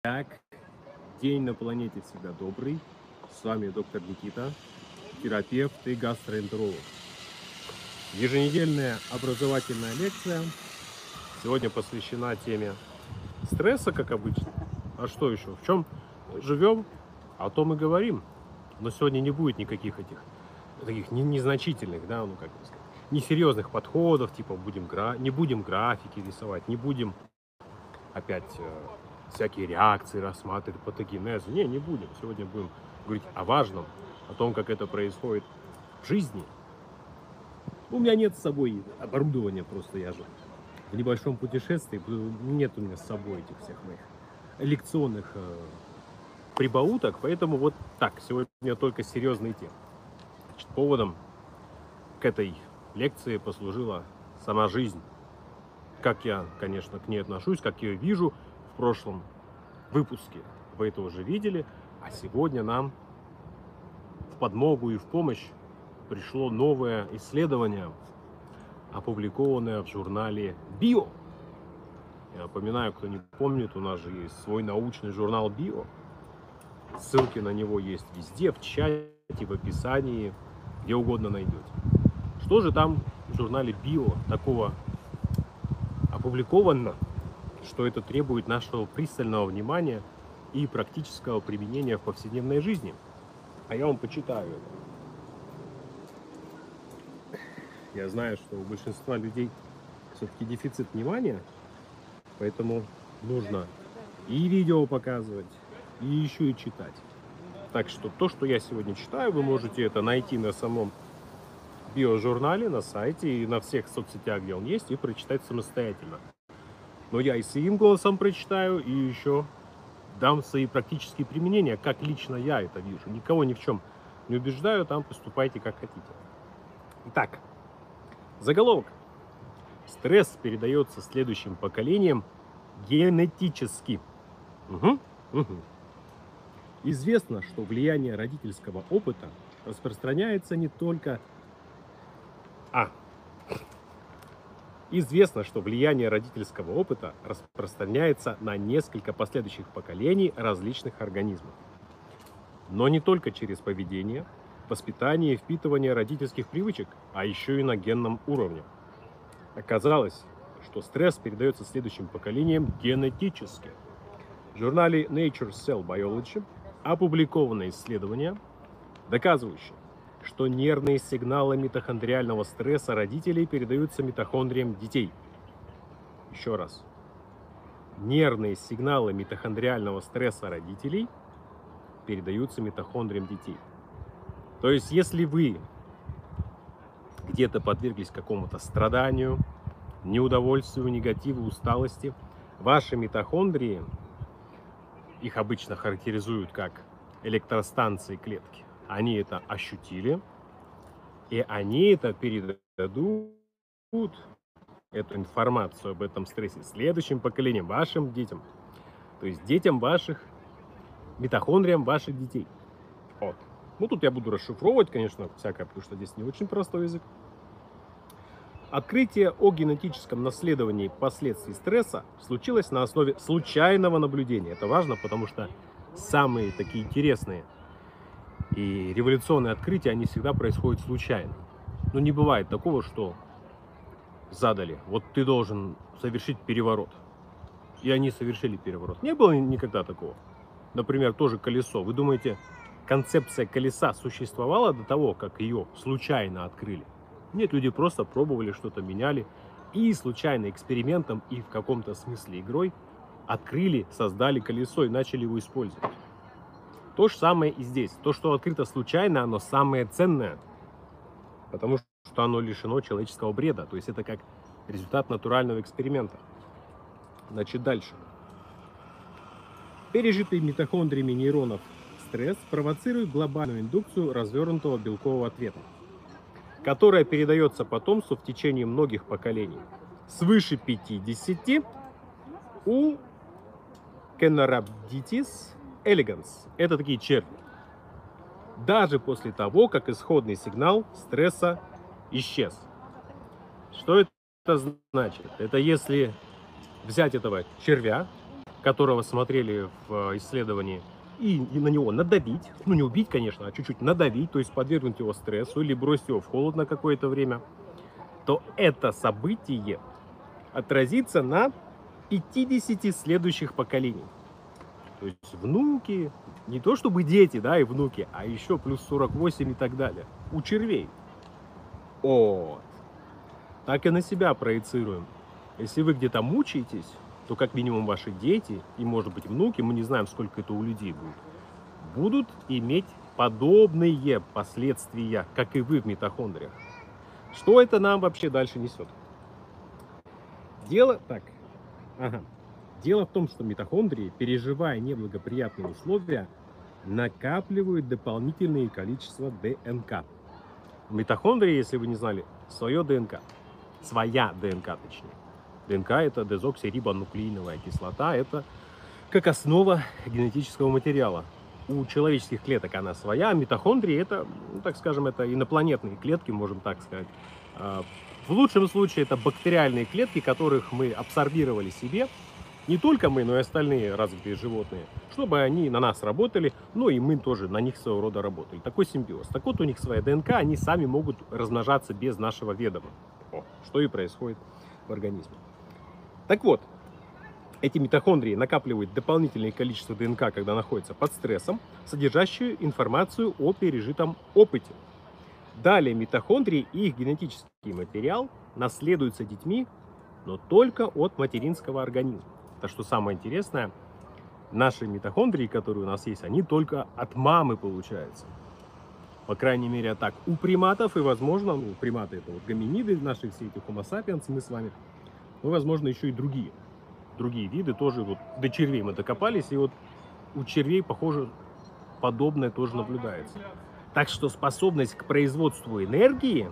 Так, день на планете всегда добрый. С вами доктор Никита, терапевт и гастроэнтеролог. Еженедельная образовательная лекция сегодня посвящена теме стресса, как обычно. А что еще? В чем живем, о том и говорим. Но сегодня не будет никаких этих таких незначительных, да, ну как сказать, несерьезных подходов, типа не будем графики рисовать, не будем опять всякие реакции рассматривать, патогенезу. Не будем. Сегодня будем говорить о важном, о том, как это происходит в жизни. У меня нет с собой оборудования, просто я же в небольшом путешествии, нет у меня с собой этих всех моих лекционных прибауток, поэтому вот так, сегодня только серьезные темы. Значит, поводом к этой лекции послужила сама жизнь. Как я, конечно, к ней отношусь, как я ее вижу. В прошлом выпуске вы это уже видели, а сегодня нам в подмогу и в помощь пришло новое исследование, опубликованное в журнале Bio. Я напоминаю, кто не помнит, у нас же есть свой научный журнал Bio. Ссылки на него есть везде, в чате, в описании, где угодно найдете. Что же там в журнале Bio такого опубликовано, что это требует нашего пристального внимания и практического применения в повседневной жизни? А я вам почитаю это. Я знаю, что у большинства людей все-таки дефицит внимания, поэтому нужно и видео показывать, и еще и читать. Так что то, что я сегодня читаю, вы можете это найти на самом биожурнале, на сайте и на всех соцсетях, где он есть, и прочитать самостоятельно. Но я и своим голосом прочитаю, и еще дам свои практические применения, как лично я это вижу. Никого ни в чем не убеждаю, там поступайте как хотите. Итак, заголовок. Стресс передается следующим поколениям генетически. Угу. Известно, что влияние родительского опыта распространяется не только... Известно, что влияние родительского опыта распространяется на несколько последующих поколений различных организмов. Но не только через поведение, воспитание и впитывание родительских привычек, а еще и на генном уровне. Оказалось, что стресс передается следующим поколениям генетически. В журнале Nature Cell Biology опубликовано исследование, доказывающее, что нервные сигналы митохондриального стресса родителей передаются митохондриям детей. Еще раз. Нервные сигналы митохондриального стресса родителей передаются митохондриям детей. То есть, если вы где-то подверглись какому-то страданию, неудовольствию, негативу, усталости, ваши митохондрии, их обычно характеризуют как электростанции клетки, они это ощутили, и они это передадут, эту информацию об этом стрессе, следующим поколениям, вашим детям. То есть детям ваших, митохондриям ваших детей. Вот. Ну, тут я буду расшифровывать, конечно, всякое, потому что здесь не очень простой язык. Открытие о генетическом наследовании последствий стресса случилось на основе случайного наблюдения. Это важно, потому что самые такие интересные и революционные открытия, они всегда происходят случайно. Но не бывает такого, что задали, вот ты должен совершить переворот. И они совершили переворот. Не было никогда такого. Например, тоже колесо. Вы думаете, концепция колеса существовала до того, как ее случайно открыли? Нет, люди просто пробовали, что-то меняли. И случайно экспериментом и в каком-то смысле игрой открыли, создали колесо и начали его использовать. То же самое и здесь. То, что открыто случайно, оно самое ценное. Потому что оно лишено человеческого бреда. То есть это как результат натурального эксперимента. Значит, дальше. Пережитый митохондриями нейронов стресс провоцирует глобальную индукцию развернутого белкового ответа, которая передается потомству в течение многих поколений. Свыше 50 у Caenorhabditis elegans. Это такие черви. Даже после того, как исходный сигнал стресса исчез. Что это значит? Это если взять этого червя, которого смотрели в исследовании, и на него надавить, ну не убить, конечно, а чуть-чуть надавить, то есть подвергнуть его стрессу или бросить его в холод на какое-то время, то это событие отразится на 50 следующих поколений. То есть внуки, не то чтобы дети, да, и внуки, а еще плюс 48 и так далее. У червей. Вот. Так и на себя проецируем. Если вы где-то мучаетесь, то как минимум ваши дети и, может быть, внуки, мы не знаем, сколько это у людей будет, будут иметь подобные последствия, как и вы в митохондриях. Что это нам вообще дальше несет? Дело в том, что митохондрии, переживая неблагоприятные условия, накапливают дополнительное количество ДНК. В митохондрии, если вы не знали, свое ДНК. Своя ДНК, точнее. ДНК – это дезоксирибонуклеиновая кислота, это как основа генетического материала. У человеческих клеток она своя, а митохондрии – это, ну, так скажем, это инопланетные клетки, можем так сказать. В лучшем случае это бактериальные клетки, которых мы абсорбировали себе, не только мы, но и остальные развитые животные, чтобы они на нас работали, ну и мы тоже на них своего рода работали. Такой симбиоз. Так вот, у них своя ДНК, они сами могут размножаться без нашего ведома. Что и происходит в организме. Так вот, эти митохондрии накапливают дополнительное количество ДНК, когда находятся под стрессом, содержащую информацию о пережитом опыте. Далее митохондрии и их генетический материал наследуются детьми, но только от материнского организма. Так что самое интересное, наши митохондрии, которые у нас есть, они только от мамы получаются. По крайней мере, так у приматов, и, возможно, ну, приматы это вот гоминиды, наши все эти Homo sapiens, мы с вами, ну, возможно, еще и другие виды тоже, вот до червей мы докопались, и вот у червей, похоже, подобное тоже наблюдается. Так что способность к производству энергии,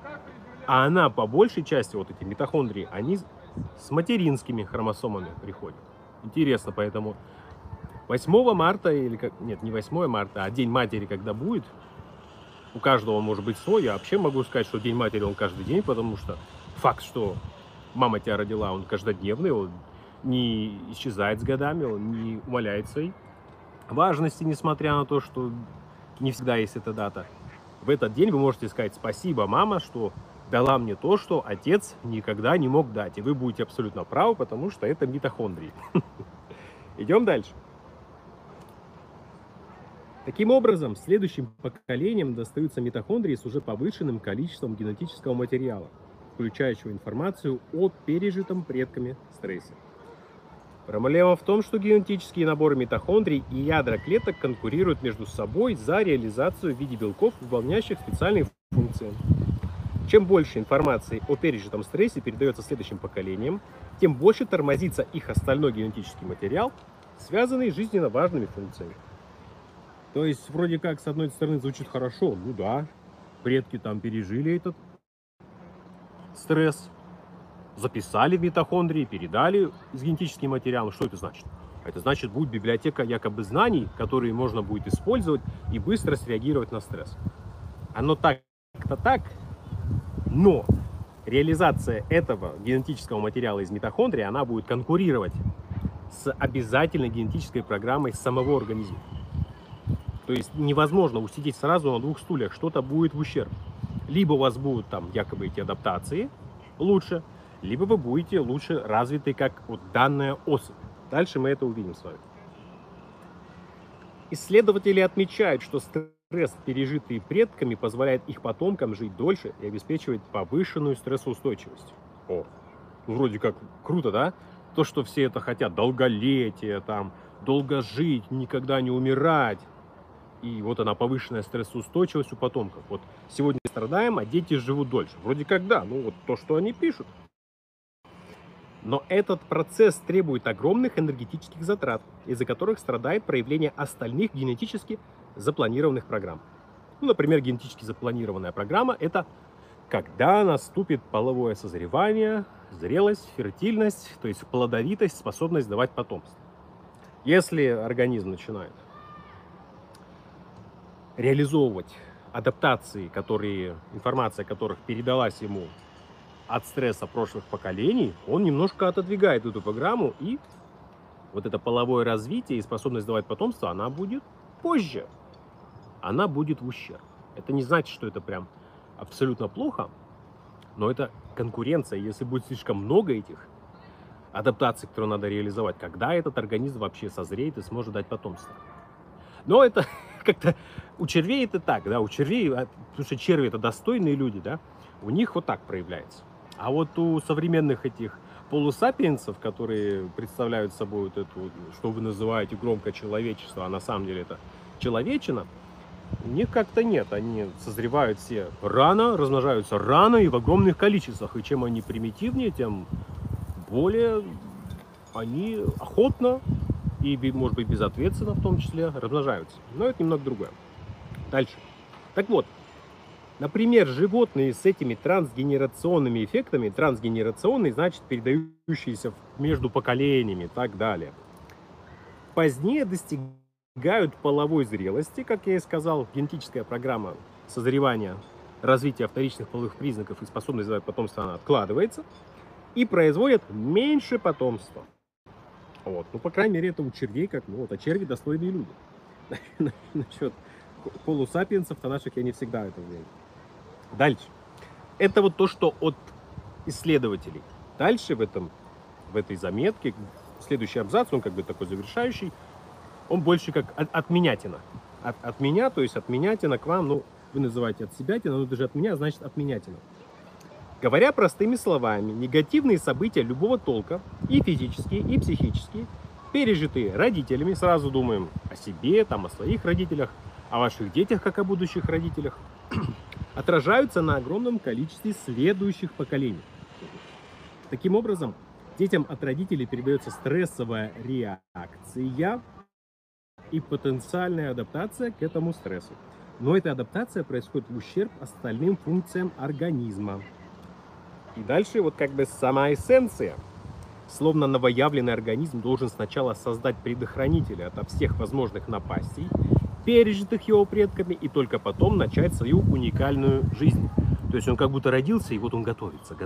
а она по большей части, вот эти митохондрии, они с материнскими хромосомами приходят. Интересно, поэтому 8 марта, или как, нет, не 8 марта, а День матери, когда будет, у каждого он может быть свой. Я вообще могу сказать, что День матери он каждый день, потому что факт, что мама тебя родила, он каждодневный, он не исчезает с годами, он не умаляет своей важности, несмотря на то, что не всегда есть эта дата. В этот день вы можете сказать: спасибо, мама, что дала мне то, что отец никогда не мог дать. И вы будете абсолютно правы, потому что это митохондрии. Идем дальше. Таким образом, следующим поколениям достаются митохондрии с уже повышенным количеством генетического материала, включающего информацию о пережитом предками стрессе. Проблема в том, что генетические наборы митохондрий и ядра клеток конкурируют между собой за реализацию в виде белков, выполняющих специальные функции. Чем больше информации о пережитом стрессе передается следующим поколениям, тем больше тормозится их остальной генетический материал, связанный с жизненно важными функциями. То есть, вроде как, с одной стороны, звучит хорошо. Ну да, предки там пережили этот стресс, записали в митохондрии, передали с генетическим материалом. Что это значит? Это значит, будет библиотека якобы знаний, которые можно будет использовать и быстро среагировать на стресс. Оно так-то так, но реализация этого генетического материала из митохондрии, она будет конкурировать с обязательной генетической программой самого организма. То есть невозможно усидеть сразу на двух стульях, что-то будет в ущерб. Либо у вас будут там якобы эти адаптации лучше, либо вы будете лучше развиты, как вот данная особь. Дальше мы это увидим с вами. Исследователи отмечают, что стресс, пережитый предками, позволяет их потомкам жить дольше и обеспечивает повышенную стрессоустойчивость. О, ну вроде как круто, да? То, что все это хотят, долголетие, там, долго жить, никогда не умирать. И вот она, повышенная стрессоустойчивость у потомков. Вот сегодня страдаем, а дети живут дольше. Вроде как да, ну вот то, что они пишут. Но этот процесс требует огромных энергетических затрат, из-за которых страдает проявление остальных генетически запланированных программ. Ну, например, генетически запланированная программа – это когда наступит половое созревание, зрелость, фертильность, то есть плодовитость, способность давать потомство. Если организм начинает реализовывать адаптации, информация которых передалась ему от стресса прошлых поколений, он немножко отодвигает эту программу, и вот это половое развитие и способность давать потомство, она будет позже. Она будет в ущерб. Это не значит, что это прям абсолютно плохо, но это конкуренция. Если будет слишком много этих адаптаций, которые надо реализовать, когда этот организм вообще созреет и сможет дать потомство. Но это как-то у червей это так, да, у червей, потому что черви это достойные люди, да, у них вот так проявляется. А вот у современных этих полусапиенсов, которые представляют собой вот эту, что вы называете громко человечество, а на самом деле это человечина, у них как-то нет. Они созревают все рано, размножаются рано и в огромных количествах. И чем они примитивнее, тем более они охотно и, может быть, безответственно в том числе размножаются. Но это немного другое. Дальше. Так вот, например, животные с этими трансгенерационными эффектами, трансгенерационный значит передающиеся между поколениями и так далее, позднее достигают половой зрелости, как я и сказал, генетическая программа созревания, развития вторичных половых признаков и способность давать потомство, она откладывается и производят меньше потомства. Вот. Ну, по крайней мере, это у червей, как, ну, вот, а черви достойные люди. Насчет полусапиенсов-то наших я не всегда это верю. Дальше. Это вот то, что от исследователей. Дальше в этой заметке, следующий абзац, он как бы такой завершающий, он больше как отменятина. От меня, то есть отменятина к вам, ну, вы называете от себятина, но даже от меня значит отменятина. Говоря простыми словами, негативные события любого толка, и физические, и психические, пережитые родителями, сразу думаем о себе, там, о своих родителях, о ваших детях, как о будущих родителях, отражаются на огромном количестве следующих поколений. Таким образом, детям от родителей передается стрессовая реакция и потенциальная адаптация к этому стрессу. Но эта адаптация происходит в ущерб остальным функциям организма. И дальше вот как бы сама эссенция. Словно новоявленный организм должен сначала создать предохранителя от всех возможных напастей, пережитых его предками, и только потом начать свою уникальную жизнь. То есть он как будто родился, и вот он готовится.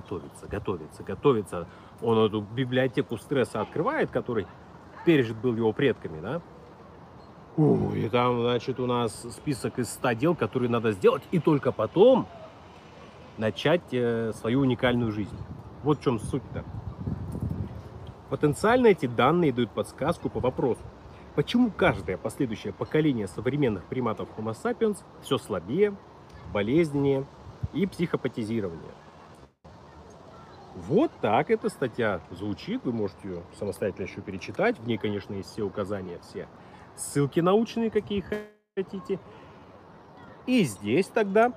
Он эту библиотеку стресса открывает, который пережит был его предками, да? И там, значит, у нас список из 100 дел, которые надо сделать, и только потом начать свою уникальную жизнь. Вот в чем суть-то. Потенциально эти данные дают подсказку по вопросу, почему каждое последующее поколение современных приматов Homo sapiens все слабее, болезненнее и психопатизирование. Вот так эта статья звучит, вы можете ее самостоятельно еще перечитать, в ней, конечно, есть все указания, все ссылки научные, какие хотите. И здесь тогда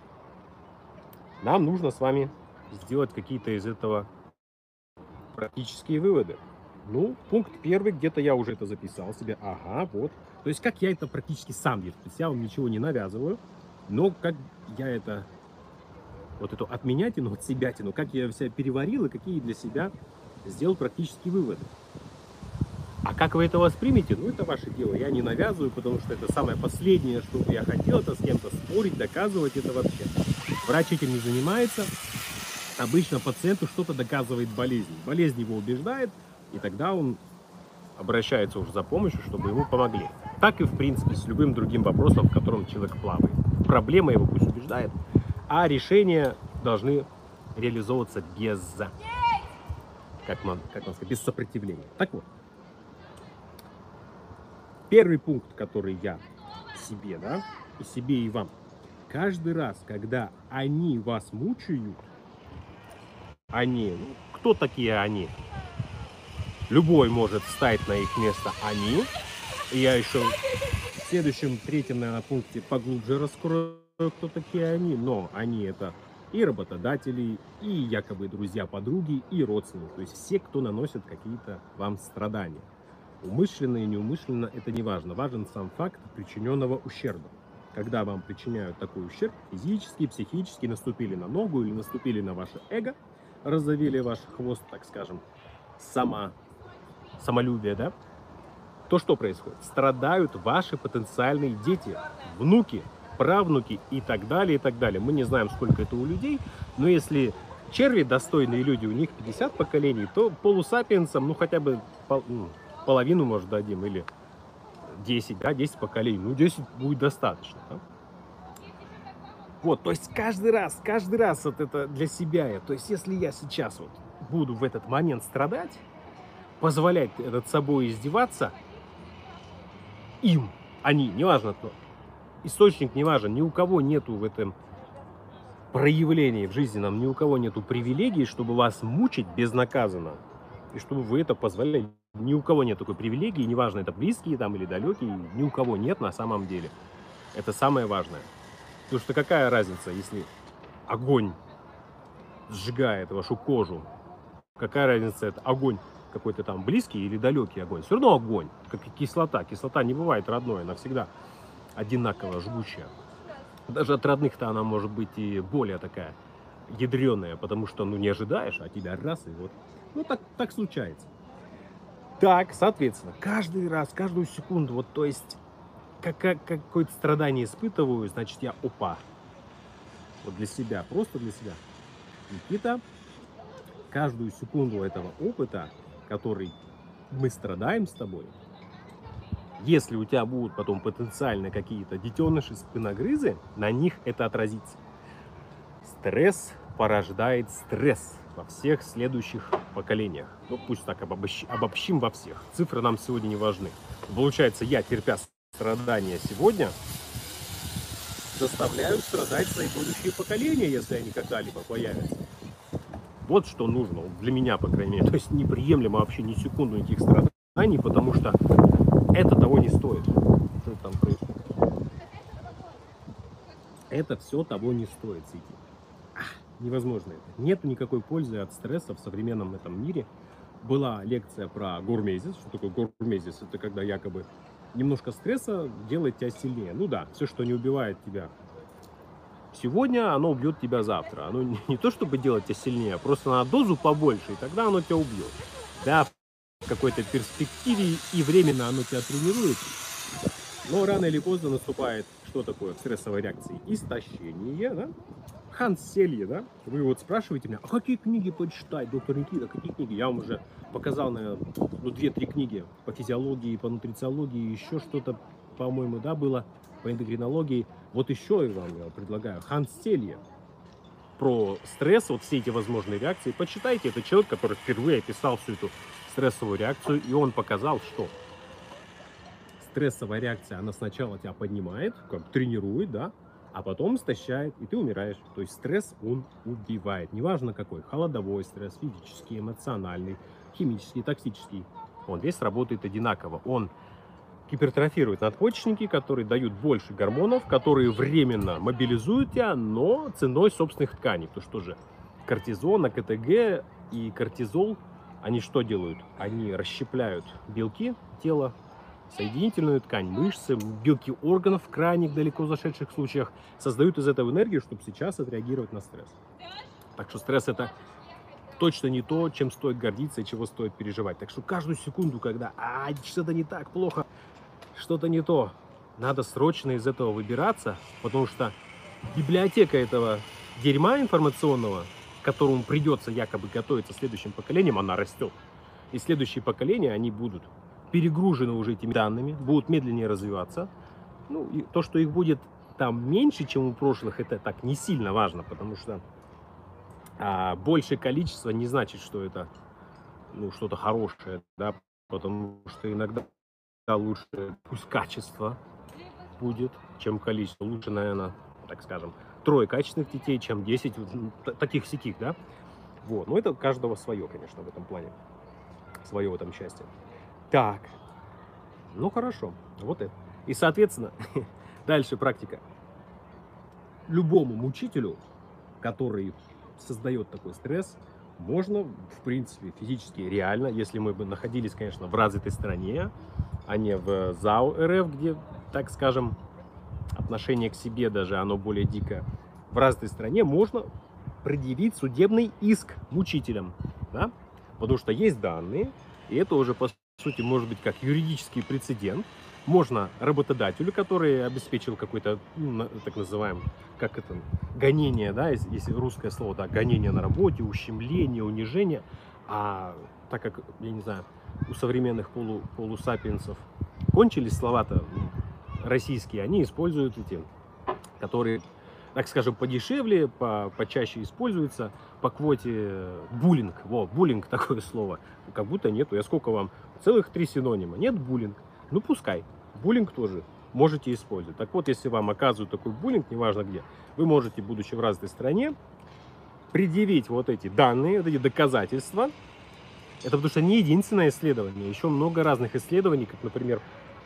нам нужно с вами сделать какие-то из этого практические выводы. Ну, пункт первый, где-то я уже это записал себе. Ага, вот. То есть, как я это практически сам делаю. То есть, я вам ничего не навязываю, но как я это, вот эту отменятину, от себятину, как я себя переварил и какие для себя сделал практические выводы. А как вы это воспримете, ну, это ваше дело. Я не навязываю, потому что это самое последнее, что бы я хотел, это с кем-то спорить, доказывать это вообще. Врач этим не занимается. Обычно пациенту что-то доказывает болезнь. Болезнь его убеждает, и тогда он обращается уже за помощью, чтобы ему помогли. Так и, в принципе, с любым другим вопросом, в котором человек плавает. Проблема его пусть убеждает, а решения должны реализовываться без, как man сказать, без сопротивления. Так вот. Первый пункт, который я себе, да, и себе, и вам. Каждый раз, когда они вас мучают, они, ну, кто такие они? Любой может встать на их место они. И я еще в следующем, третьем, наверное, пункте поглубже раскрою, кто такие они. Но они это и работодатели, и якобы друзья, подруги, и родственники. То есть все, кто наносит какие-то вам страдания. Умышленно и неумышленно, это не важно. Важен сам факт причиненного ущерба. Когда вам причиняют такой ущерб, физически, психически, наступили на ногу или наступили на ваше эго, разовели ваш хвост, так скажем, самолюбие, да? То что происходит? Страдают ваши потенциальные дети, внуки, правнуки и так далее, и так далее. Мы не знаем, сколько это у людей, но если черви достойные люди, у них 50 поколений, то полусапиенсам, ну хотя бы половину, может, дадим, или 10, да, 10 поколений. Ну, 10 будет достаточно, да? Вот, то есть каждый раз вот это для себя. То есть если я сейчас вот буду в этот момент страдать, позволять над собой издеваться, им, они, неважно кто, источник не важен, ни у кого нету в этом проявлении в жизненном, ни у кого нету привилегий, чтобы вас мучить безнаказанно, и чтобы вы это позволяли. Ни у кого нет такой привилегии, неважно, это близкие там или далекие, ни у кого нет на самом деле. Это самое важное. Потому что какая разница, если огонь сжигает вашу кожу, какая разница, это огонь какой-то там близкий или далекий огонь, все равно огонь, как и кислота. Кислота не бывает родной, она всегда одинаково жгучая. Даже от родных-то она может быть и более такая ядреная, потому что, ну, не ожидаешь, а тебя раз, и вот. Ну, так случается. Так, соответственно, каждый раз, каждую секунду, вот, то есть, какое-то страдание испытываю, значит, я, опа, вот для себя, просто для себя. Никита, каждую секунду этого опыта, который мы страдаем с тобой, если у тебя будут потом потенциально какие-то детеныши, спиногрызы, на них это отразится. Стресс порождает стресс во всех следующих поколениях. Ну, пусть так обобщим во всех. Цифры нам сегодня не важны. Получается, я, терпя страдания сегодня, заставляю страдать свои будущие поколения, если они когда-либо появятся. Вот что нужно для меня, по крайней мере. То есть неприемлемо вообще ни секунду никаких страданий, потому что это того не стоит. Что там происходит? Это все того не стоит, Сити. Невозможно это. Нет никакой пользы от стресса в современном этом мире. Была лекция про гормезис. Что такое гормезис? Это когда якобы немножко стресса делает тебя сильнее. Ну да, все, что не убивает тебя сегодня, оно убьет тебя завтра. Оно не то, чтобы делать тебя сильнее, а просто на дозу побольше, и тогда оно тебя убьет. Да, в какой-то перспективе и временно оно тебя тренирует. Но рано или поздно наступает, что такое в стрессовой реакции? Истощение, да? Ханселье, да? Вы вот спрашиваете меня, а какие книги почитать, доктор Никита, какие книги? Я вам уже показал, наверное, 2-3 книги по физиологии, по нутрициологии, еще что-то, по-моему, да, было по эндокринологии. Вот еще я вам предлагаю Ханселье про стресс, вот все эти возможные реакции. Почитайте, это человек, который впервые описал всю эту стрессовую реакцию, и он показал, что стрессовая реакция, она сначала тебя поднимает, как тренирует, да, а потом истощает, и ты умираешь. То есть стресс, он убивает. Неважно какой. Холодовой стресс, физический, эмоциональный, химический, токсический. Он весь работает одинаково. Он гипертрофирует надпочечники, которые дают больше гормонов, которые временно мобилизуют тебя, но ценой собственных тканей. То что же кортизон, АКТГ и кортизол, они что делают? Они расщепляют белки тела, соединительную ткань, мышцы, белки органов в крайних далеко зашедших случаях, создают из этого энергию, чтобы сейчас отреагировать на стресс. Так что стресс это точно не то, чем стоит гордиться и чего стоит переживать. Так что каждую секунду, когда что-то не так, плохо, что-то не то, надо срочно из этого выбираться, потому что библиотека этого дерьма информационного, к которому придется якобы готовиться следующим поколением, она растет. И следующие поколения, они будут перегружены уже этими данными, будут медленнее развиваться. Ну, и то, что их будет там меньше, чем у прошлых, это так не сильно важно, потому что большее количество не значит, что это что-то хорошее, да, потому что иногда лучше пусть качество будет, чем количество. Лучше, наверное, так скажем, 3 качественных детей, чем 10 таких-сяких, да. Вот, но это у каждого свое, конечно, в этом плане, свое в этом счастье. Так, ну хорошо, вот это. И, соответственно, дальше практика. Любому мучителю, который создает такой стресс, можно, в принципе, физически реально, если мы бы находились, конечно, в развитой стране, а не в ЗАО РФ, где, так скажем, отношение к себе даже, оно более дикое. В развитой стране можно предъявить судебный иск мучителям, да? Потому что есть данные, и это уже, по сути, может быть как юридический прецедент. Можно работодателю, который обеспечил какой-то, так называемый, как это, гонение, да, если русское слово, да, гонение на работе, ущемление, унижение. А так как, я не знаю, у современных полусапиенсов. Кончились слова-то российские, они используют эти, которые, так скажем, подешевле, почаще используются по квоте буллинг. Вот, буллинг такое слово. Как будто нету. Я сколько вам? Целых 3 синонима. Нет буллинг. Ну пускай. Буллинг тоже можете использовать. Так вот, если вам оказывают такой буллинг, неважно где, вы можете, будучи в развитой стране, предъявить вот эти данные, вот эти доказательства. Это потому что не единственное исследование. Еще много разных исследований, как, например,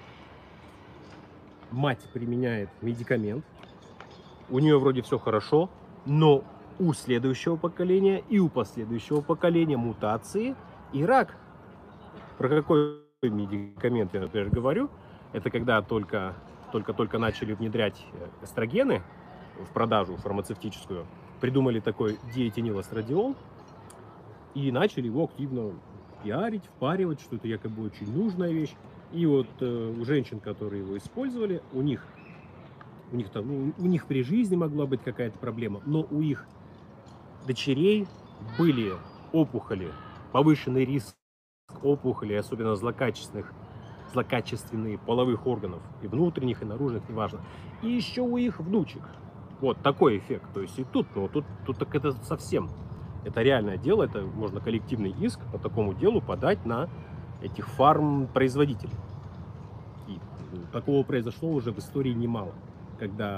мать применяет медикамент, у нее вроде все хорошо, но у следующего поколения и у последующего поколения мутации и рак. Про какой медикамент я, например, говорю? Это когда только начали внедрять эстрогены в продажу фармацевтическую, придумали такой диэтинилэстрадиол и начали его активно пиарить, впаривать, что это якобы очень нужная вещь. И вот у женщин, которые его использовали, у них при жизни могла быть какая-то проблема, но у их дочерей были опухоли, повышенный риск опухолей, особенно злокачественных половых органов, и внутренних, и наружных, неважно. И еще у их внучек. Вот такой эффект. То есть и тут так это совсем, это реальное дело, это можно коллективный иск по такому делу подать на этих фармпроизводителей. И такого произошло уже в истории немало, когда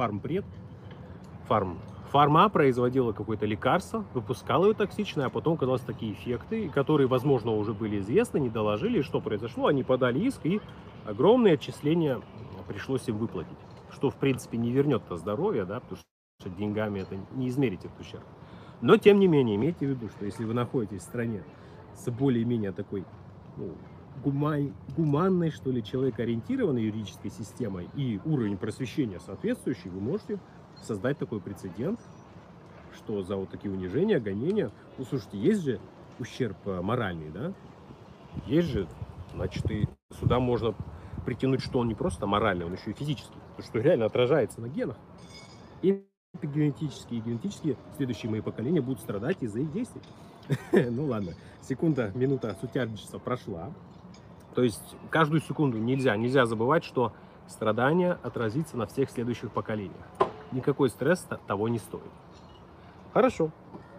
фарма производила какое-то лекарство, выпускала его токсичное, а потом оказалось такие эффекты, которые, возможно, уже были известны, не доложили, и что произошло, они подали иск, и огромные отчисления пришлось им выплатить, что, в принципе, не вернет-то здоровье, да, потому что деньгами это не измерить этот ущерб. Но, тем не менее, имейте в виду, что если вы находитесь в стране с более-менее такой гуманной, что ли, человекоориентированной юридической системой и уровень просвещения соответствующий, вы можете создать такой прецедент, что за вот такие унижения, гонения, ну, слушайте, есть же ущерб моральный, да? Есть же, значит, и сюда можно притянуть, что он не просто моральный, он еще и физический, то, что реально отражается на генах. И генетически следующие мои поколения будут страдать из-за их действий. Ну ладно, минута сутяжничества прошла. То есть каждую секунду нельзя забывать, что страдание отразится на всех следующих поколениях. Никакой стресс того не стоит. Хорошо.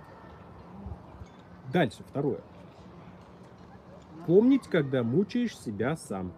Дальше, второе. Помнить, когда мучаешь себя сам.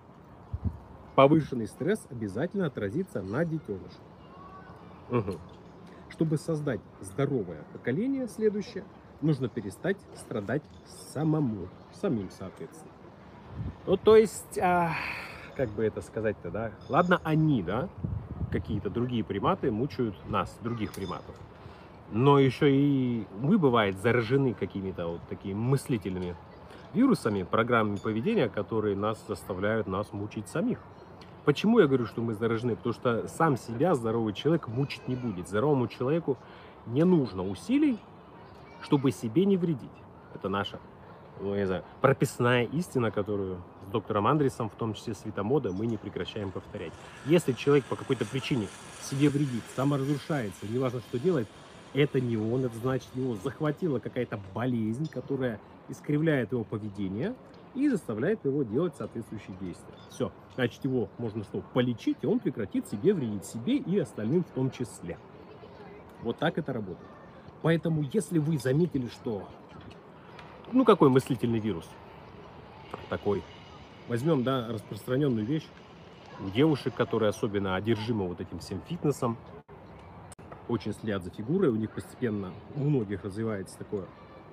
Повышенный стресс обязательно отразится на детеныше. Угу. Чтобы создать здоровое поколение следующее, нужно перестать страдать самим, соответственно. Ну, то есть, как бы это сказать-то, да? Ладно, они, да, какие-то другие приматы мучают нас, других приматов. Но еще и мы, бывает, заражены какими-то вот такими мыслительными вирусами, программами поведения, которые заставляют нас мучить самих. Почему я говорю, что мы заражены? Потому что сам себя здоровый человек мучить не будет. Здоровому человеку не нужно усилий, чтобы себе не вредить. Это наша, не знаю, прописная истина, которую с доктором Андресом, в том числе с Витамода, мы не прекращаем повторять. Если человек по какой-то причине себе вредит, саморазрушается, неважно, что делает, это не он, это значит, его захватила какая-то болезнь, которая искривляет его поведение и заставляет его делать соответствующие действия. Все, значит, его можно полечить, и он прекратит себе вредить, себе и остальным в том числе. Вот так это работает. Поэтому, если вы заметили, что какой мыслительный вирус такой, возьмем, да, распространенную вещь у девушек, которые особенно одержимы вот этим всем фитнесом, очень следят за фигурой, у них постепенно, у многих развивается такое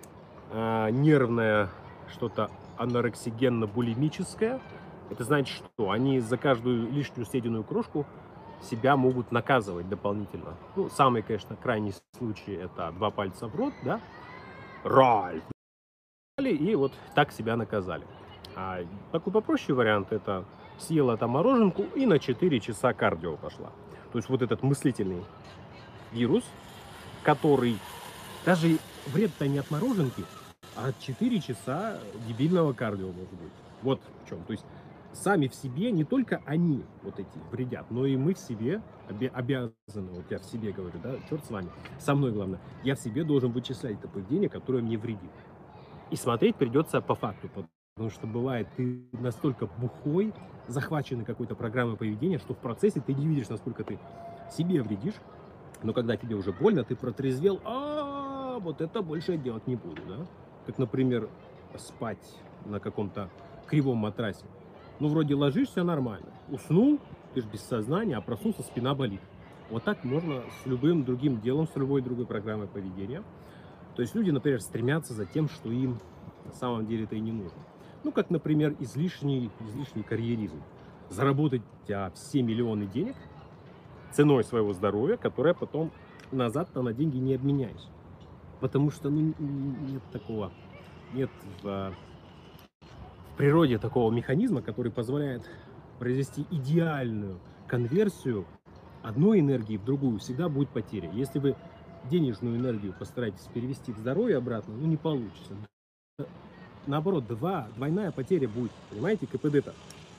нервное что-то анорексигенно-булимическое. Это значит, что они за каждую лишнюю съеденную крошку себя могут наказывать дополнительно. Ну, самый, конечно, крайний случай — это 2 пальца в рот, да, Ральф, и вот так себя наказали. А такой попроще вариант — это съела там мороженку и на 4 часа кардио пошла. То есть вот этот мыслительный вирус, который даже вред-то не от мороженки, а от 4 часа дебильного кардио может быть. Вот в чем. То есть сами в себе не только они вот эти вредят, но и мы в себе обязаны, вот я в себе говорю, да, черт с вами, со мной главное, я в себе должен вычислять это поведение, которое мне вредит. И смотреть придется по факту, по Потому что бывает, ты настолько бухой, захваченный какой-то программой поведения, что в процессе ты не видишь, насколько ты себе вредишь. Но когда тебе уже больно, ты протрезвел, вот это больше я делать не буду, да? Как, например, спать на каком-то кривом матрасе. Ну, вроде ложишься нормально, уснул, ты же без сознания, а проснулся, спина болит. Вот так можно с любым другим делом, с любой другой программой поведения. То есть люди, например, стремятся за тем, что им на самом деле это и не нужно. Ну, как, например, излишний карьеризм. Заработать все миллионы денег ценой своего здоровья, которое потом назад-то на деньги не обменяешь. Потому что нет такого, нет в природе такого механизма, который позволяет произвести идеальную конверсию одной энергии в другую. Всегда будет потеря. Если вы денежную энергию постараетесь перевести в здоровье обратно, не получится. Наоборот, двойная потеря будет. Понимаете, КПД-то.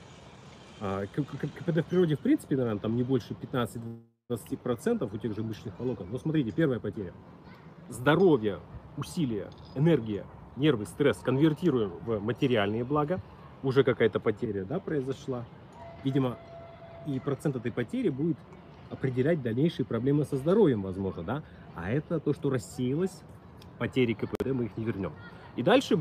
КПД в природе, в принципе, наверное, там не больше 15-20% у тех же мышечных волокон. Но смотрите, первая потеря. Здоровье, усилия, энергия, нервы, стресс конвертируем в материальные блага. Уже какая-то потеря, да, произошла. Видимо, и процент этой потери будет определять дальнейшие проблемы со здоровьем, возможно, да. А это то, что рассеялось, потери КПД, мы их не вернем. И дальше,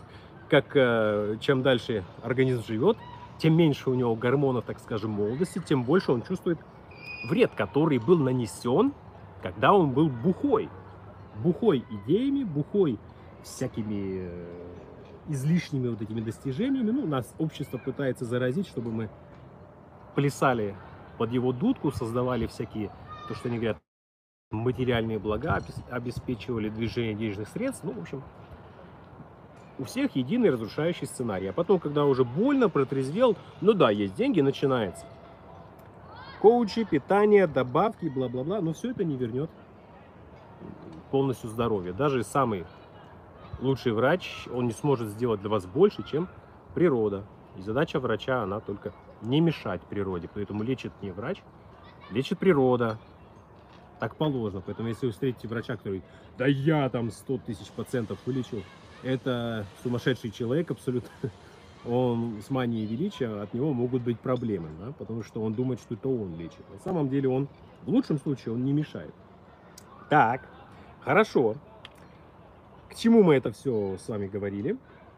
чем дальше организм живет, тем меньше у него гормонов, так скажем, молодости, тем больше он чувствует вред, который был нанесен, когда он был бухой. Бухой идеями, бухой всякими излишними вот этими достижениями. Ну, нас общество пытается заразить, чтобы мы плясали под его дудку, создавали всякие, то, что они говорят, материальные блага, обеспечивали движение денежных средств. Ну, в общем, у всех единый разрушающий сценарий. А потом, когда уже больно, протрезвел, ну да, есть деньги, начинается. Коучи, питание, добавки, бла-бла-бла. Но все это не вернет полностью здоровье. Даже самый лучший врач, он не сможет сделать для вас больше, чем природа. И задача врача, она только не мешать природе. Поэтому лечит не врач, лечит природа. Так положено. Поэтому если вы встретите врача, который, да я там 100 тысяч пациентов вылечил, это сумасшедший человек абсолютно. Он с манией величия, от него могут быть проблемы, да? Потому что он думает, что это он лечит. На самом деле он, в лучшем случае, он не мешает. Так, хорошо. К чему мы это все с вами говорили?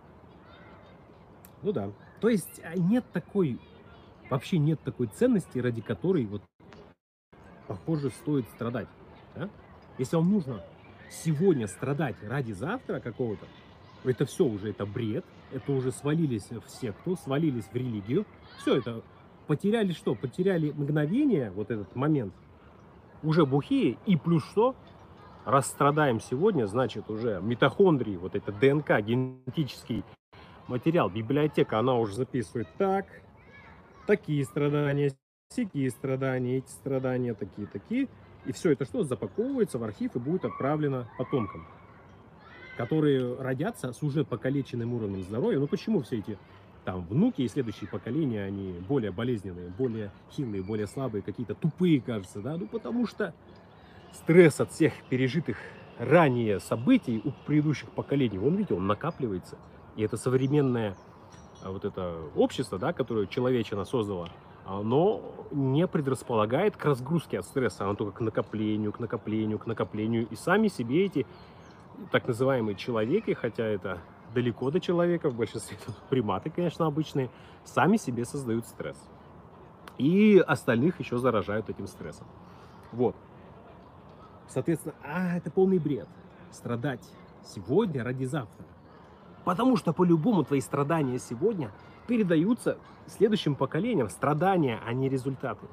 Ну да. То есть вообще нет такой ценности, ради которой, вот, похоже, стоит страдать. Да? Если вам нужно сегодня страдать ради завтра какого-то, это все уже, это бред, это уже свалились в секту, свалились в религию. Все это потеряли что? Потеряли мгновение, вот этот момент, уже бухие, и плюс что? Раз страдаем сегодня, значит уже митохондрии, вот это ДНК, генетический материал, библиотека, она уже записывает такие страдания, всякие страдания, эти страдания, такие. И все это что? Запаковывается в архив и будет отправлено потомкам, которые родятся с уже покалеченным уровнем здоровья. Ну почему все эти там внуки и следующие поколения, они более болезненные, более хилые, более слабые, какие-то тупые, кажется, да? Ну потому что стресс от всех пережитых ранее событий у предыдущих поколений, видите, он накапливается. И это современное вот это общество, да, которое человечина создала, оно не предрасполагает к разгрузке от стресса, оно только к накоплению. И сами себе эти так называемые человеки, хотя это далеко до человека, в большинстве приматы, конечно, обычные, сами себе создают стресс. И остальных еще заражают этим стрессом. Вот. Соответственно, это полный бред. Страдать сегодня ради завтра. Потому что по-любому твои страдания сегодня передаются следующим поколениям. Страдания, а не результаты.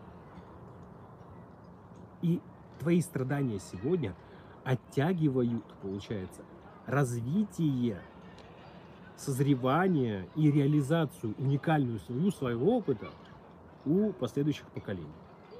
И твои страдания сегодня оттягивают, получается, развитие, созревание и реализацию уникальную своего опыта у последующих поколений.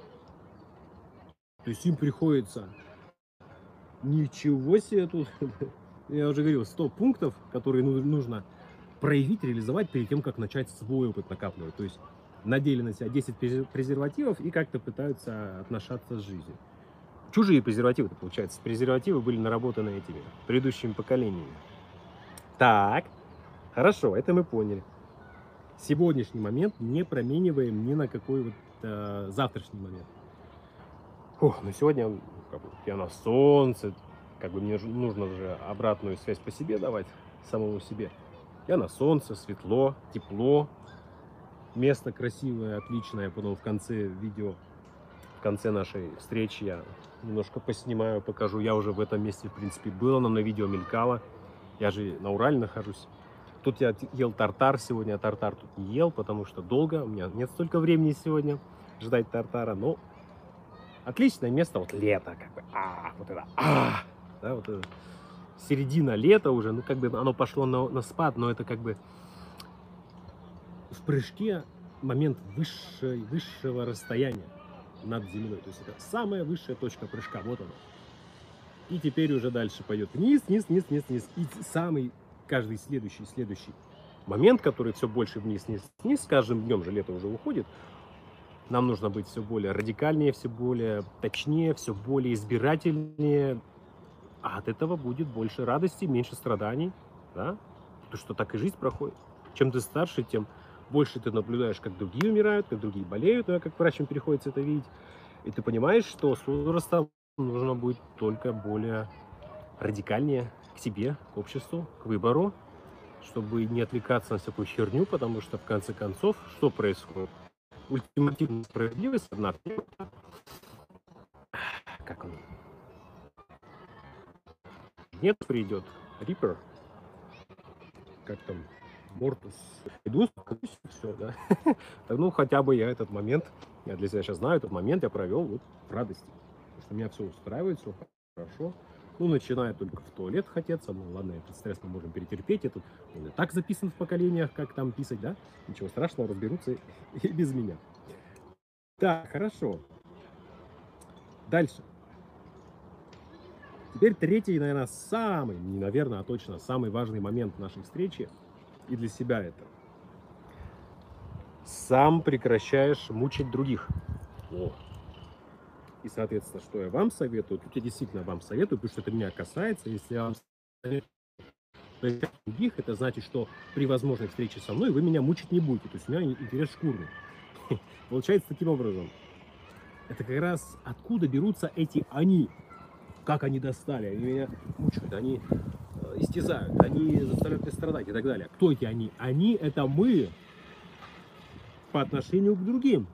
То есть им приходится ничего себе тут, я уже говорил, 100 пунктов, которые нужно проявить, реализовать перед тем, как начать свой опыт накапливать. То есть надели на себя 10 презервативов и как-то пытаются отношаться с жизнью. Чужие презервативы, получается. Презервативы были наработаны этими предыдущими поколениями. Так, Хорошо, это мы поняли. Сегодняшний момент не промениваем ни на какой вот завтрашний момент. Фух, но сегодня как бы, я на солнце, как бы мне нужно же обратную связь по себе давать, самому себе. Я на солнце, светло, тепло, место красивое, отличное. Потом в конце видео, в конце нашей встречи я немножко поснимаю, покажу. Я уже в этом месте, в принципе, был, оно на видео мелькало. Я же на Урале нахожусь. Тут я ел тартар сегодня, а тартар тут не ел, потому что долго, у меня нет столько времени сегодня ждать тартара. Но отличное место, вот лето, как бы, вот это, да, вот это, середина лета уже, ну, как бы оно пошло на спад, но это как бы в прыжке момент высшего расстояния над землей, то есть это самая высшая точка прыжка, вот она. И теперь уже дальше пойдет вниз, вниз, вниз, вниз, вниз, и самый, каждый следующий момент, который все больше вниз, вниз, вниз, с каждым днем же лето уже уходит, нам нужно быть все более радикальнее, все более точнее, все более избирательнее. А от этого будет больше радости, меньше страданий. Да? Потому что так и жизнь проходит. Чем ты старше, тем больше ты наблюдаешь, как другие умирают, как другие болеют. Да, как врачам приходится это видеть. И ты понимаешь, что с возрастом нужно быть только более радикальнее к себе, к обществу, к выбору, чтобы не отвлекаться на всякую херню, потому что в конце концов, что происходит? Ультимативная справедливость, одна, как он, нет, придет Риппер, как там, Мортус, иду, все, да. Ну, хотя бы я этот момент, я для себя сейчас знаю, этот момент я провел вот в радости, потому что меня все устраивает, все хорошо. Ну, начинает только в туалет хотеться, ну, ладно, этот стресс мы можем перетерпеть, этот он и так записан в поколениях, как там писать, да, ничего страшного, разберутся и без меня. Так, хорошо. Дальше. Теперь третий, наверное, самый, не наверное, а точно самый важный момент нашей встречи, и для себя это. Сам прекращаешь мучить других. О. И, соответственно, что я вам советую, тут я действительно вам советую, потому что это меня касается, если я вам советую других, это значит, что при возможной встрече со мной вы меня мучить не будете, то есть у меня интерес шкурный. Получается таким образом. Это как раз откуда берутся эти «они». Как они достали, они меня мучают, они истязают, они заставляют меня страдать и так далее. Кто эти они? Они — это мы по отношению к другим.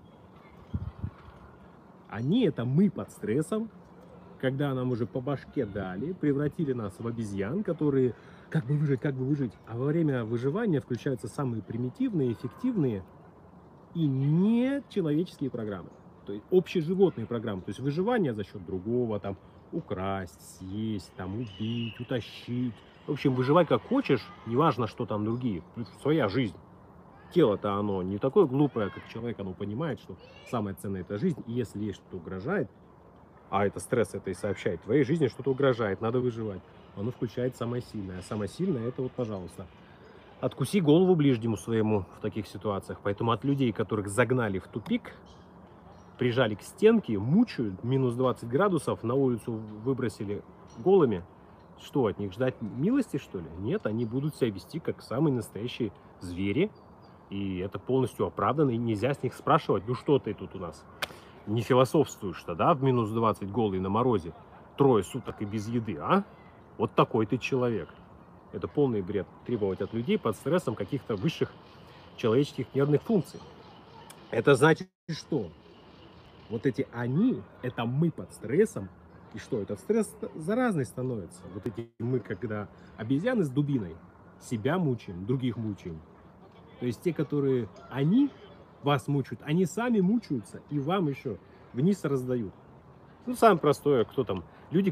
Они — это мы под стрессом, когда нам уже по башке дали, превратили нас в обезьян, которые как бы выжить. А во время выживания включаются самые примитивные, эффективные и нечеловеческие программы. То есть общеживотные программы. То есть выживание за счет другого, там, украсть, съесть, там, убить, утащить. В общем, выживай как хочешь, неважно, что там другие. Своя жизнь. Тело-то оно не такое глупое, как человек, оно понимает, что самое ценное — это жизнь. И если есть что-то угрожает, а это стресс это и сообщает, твоей жизни что-то угрожает, надо выживать. Оно включает самое сильное. А самое сильное — это вот, пожалуйста, откуси голову ближнему своему в таких ситуациях. Поэтому от людей, которых загнали в тупик, прижали к стенке, мучают, минус 20 градусов, на улицу выбросили голыми, что от них ждать милости, что ли? Нет, они будут себя вести как самые настоящие звери, и это полностью оправдано, и нельзя с них спрашивать, ну что ты тут у нас не философствуешь-то, да, в минус 20 голый на морозе, 3 суток и без еды, а? Вот такой ты человек. Это полный бред требовать от людей под стрессом каких-то высших человеческих нервных функций. Это значит что? Вот эти они, это мы под стрессом. И что, этот стресс заразный становится. Вот эти мы, когда обезьяны с дубиной, себя мучаем, других мучаем. То есть те, которые они вас мучают, они сами мучаются и вам еще вниз раздают. Ну, самое простое, кто там? Люди,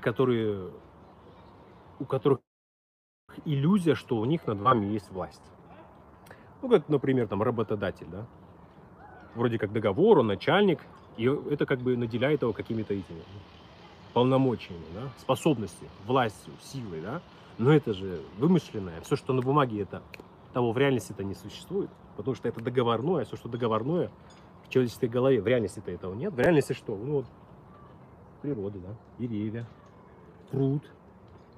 у которых иллюзия, что у них над вами есть власть. Ну, как, например, там работодатель, да? Вроде как договор, он начальник, и это как бы наделяет его какими-то этими полномочиями, да? Способностью, властью, силой, да? Но это же вымышленное. Все, что на бумаге, это того в реальности это не существует, потому что это договорное, все, что договорное в человеческой голове, в реальности-то этого нет. В реальности что? Ну вот природа, да, деревья, пруд,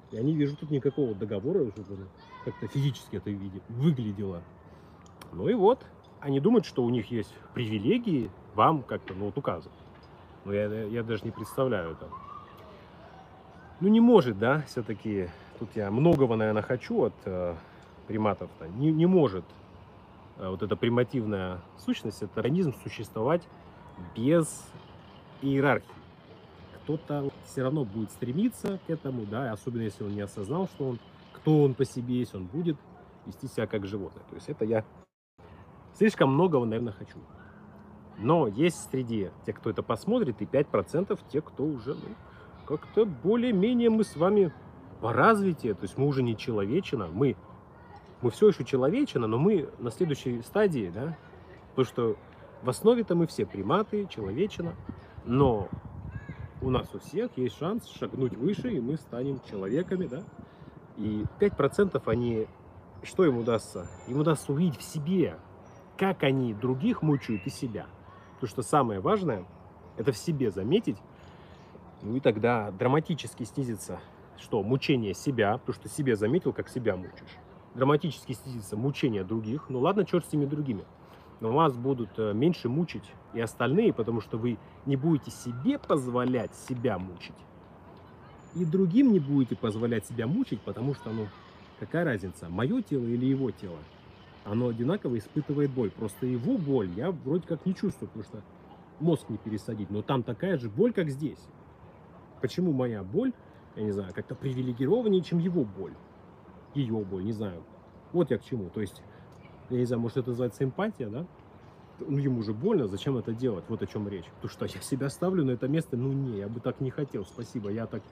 Я не вижу тут никакого договора, чтобы как-то физически это выглядело. Ну и вот, они думают, что у них есть привилегии вам как-то, ну, вот указывать. Но я даже не представляю это. Ну, не может, да, все-таки, тут я многого, наверное, хочу от приматов-то. Не может вот эта примативная сущность, этот организм существовать без иерархии. Кто-то все равно будет стремиться к этому, да, особенно если он не осознал, кто он по себе есть, он будет вести себя как животное. То есть это я слишком многого, наверное, хочу. Но есть среди тех, кто это посмотрит, и 5% тех, кто уже, ну, как-то более-менее мы с вами по развитию, то есть мы уже не человечина, мы все еще человечина, но мы на следующей стадии, да, потому что в основе-то мы все приматы, человечина, но у нас у всех есть шанс шагнуть выше, и мы станем человеками, да, и 5% они, что им удастся? Им удастся увидеть в себе, как они других мучают и себя. Потому что самое важное, это в себе заметить, ну и тогда драматически снизится, что мучение себя, потому что себе заметил, как себя мучаешь. Драматически снизится мучение других, ну ладно, черт с ними другими. Но вас будут меньше мучить и остальные, потому что вы не будете себе позволять себя мучить. И другим не будете позволять себя мучить, потому что, ну, какая разница, мое тело или его тело? Оно одинаково испытывает боль. Просто его боль я вроде как не чувствую, потому что мозг не пересадить. Но там такая же боль, как здесь. Почему моя боль, я не знаю, как-то привилегированнее, чем его боль? Ее боль, не знаю. Вот я к чему. То есть, я не знаю, может это называется эмпатия, да? Ну, ему же больно, зачем это делать? Вот о чем речь. Потому что я себя ставлю на это место, ну не, я бы так не хотел, спасибо. Я так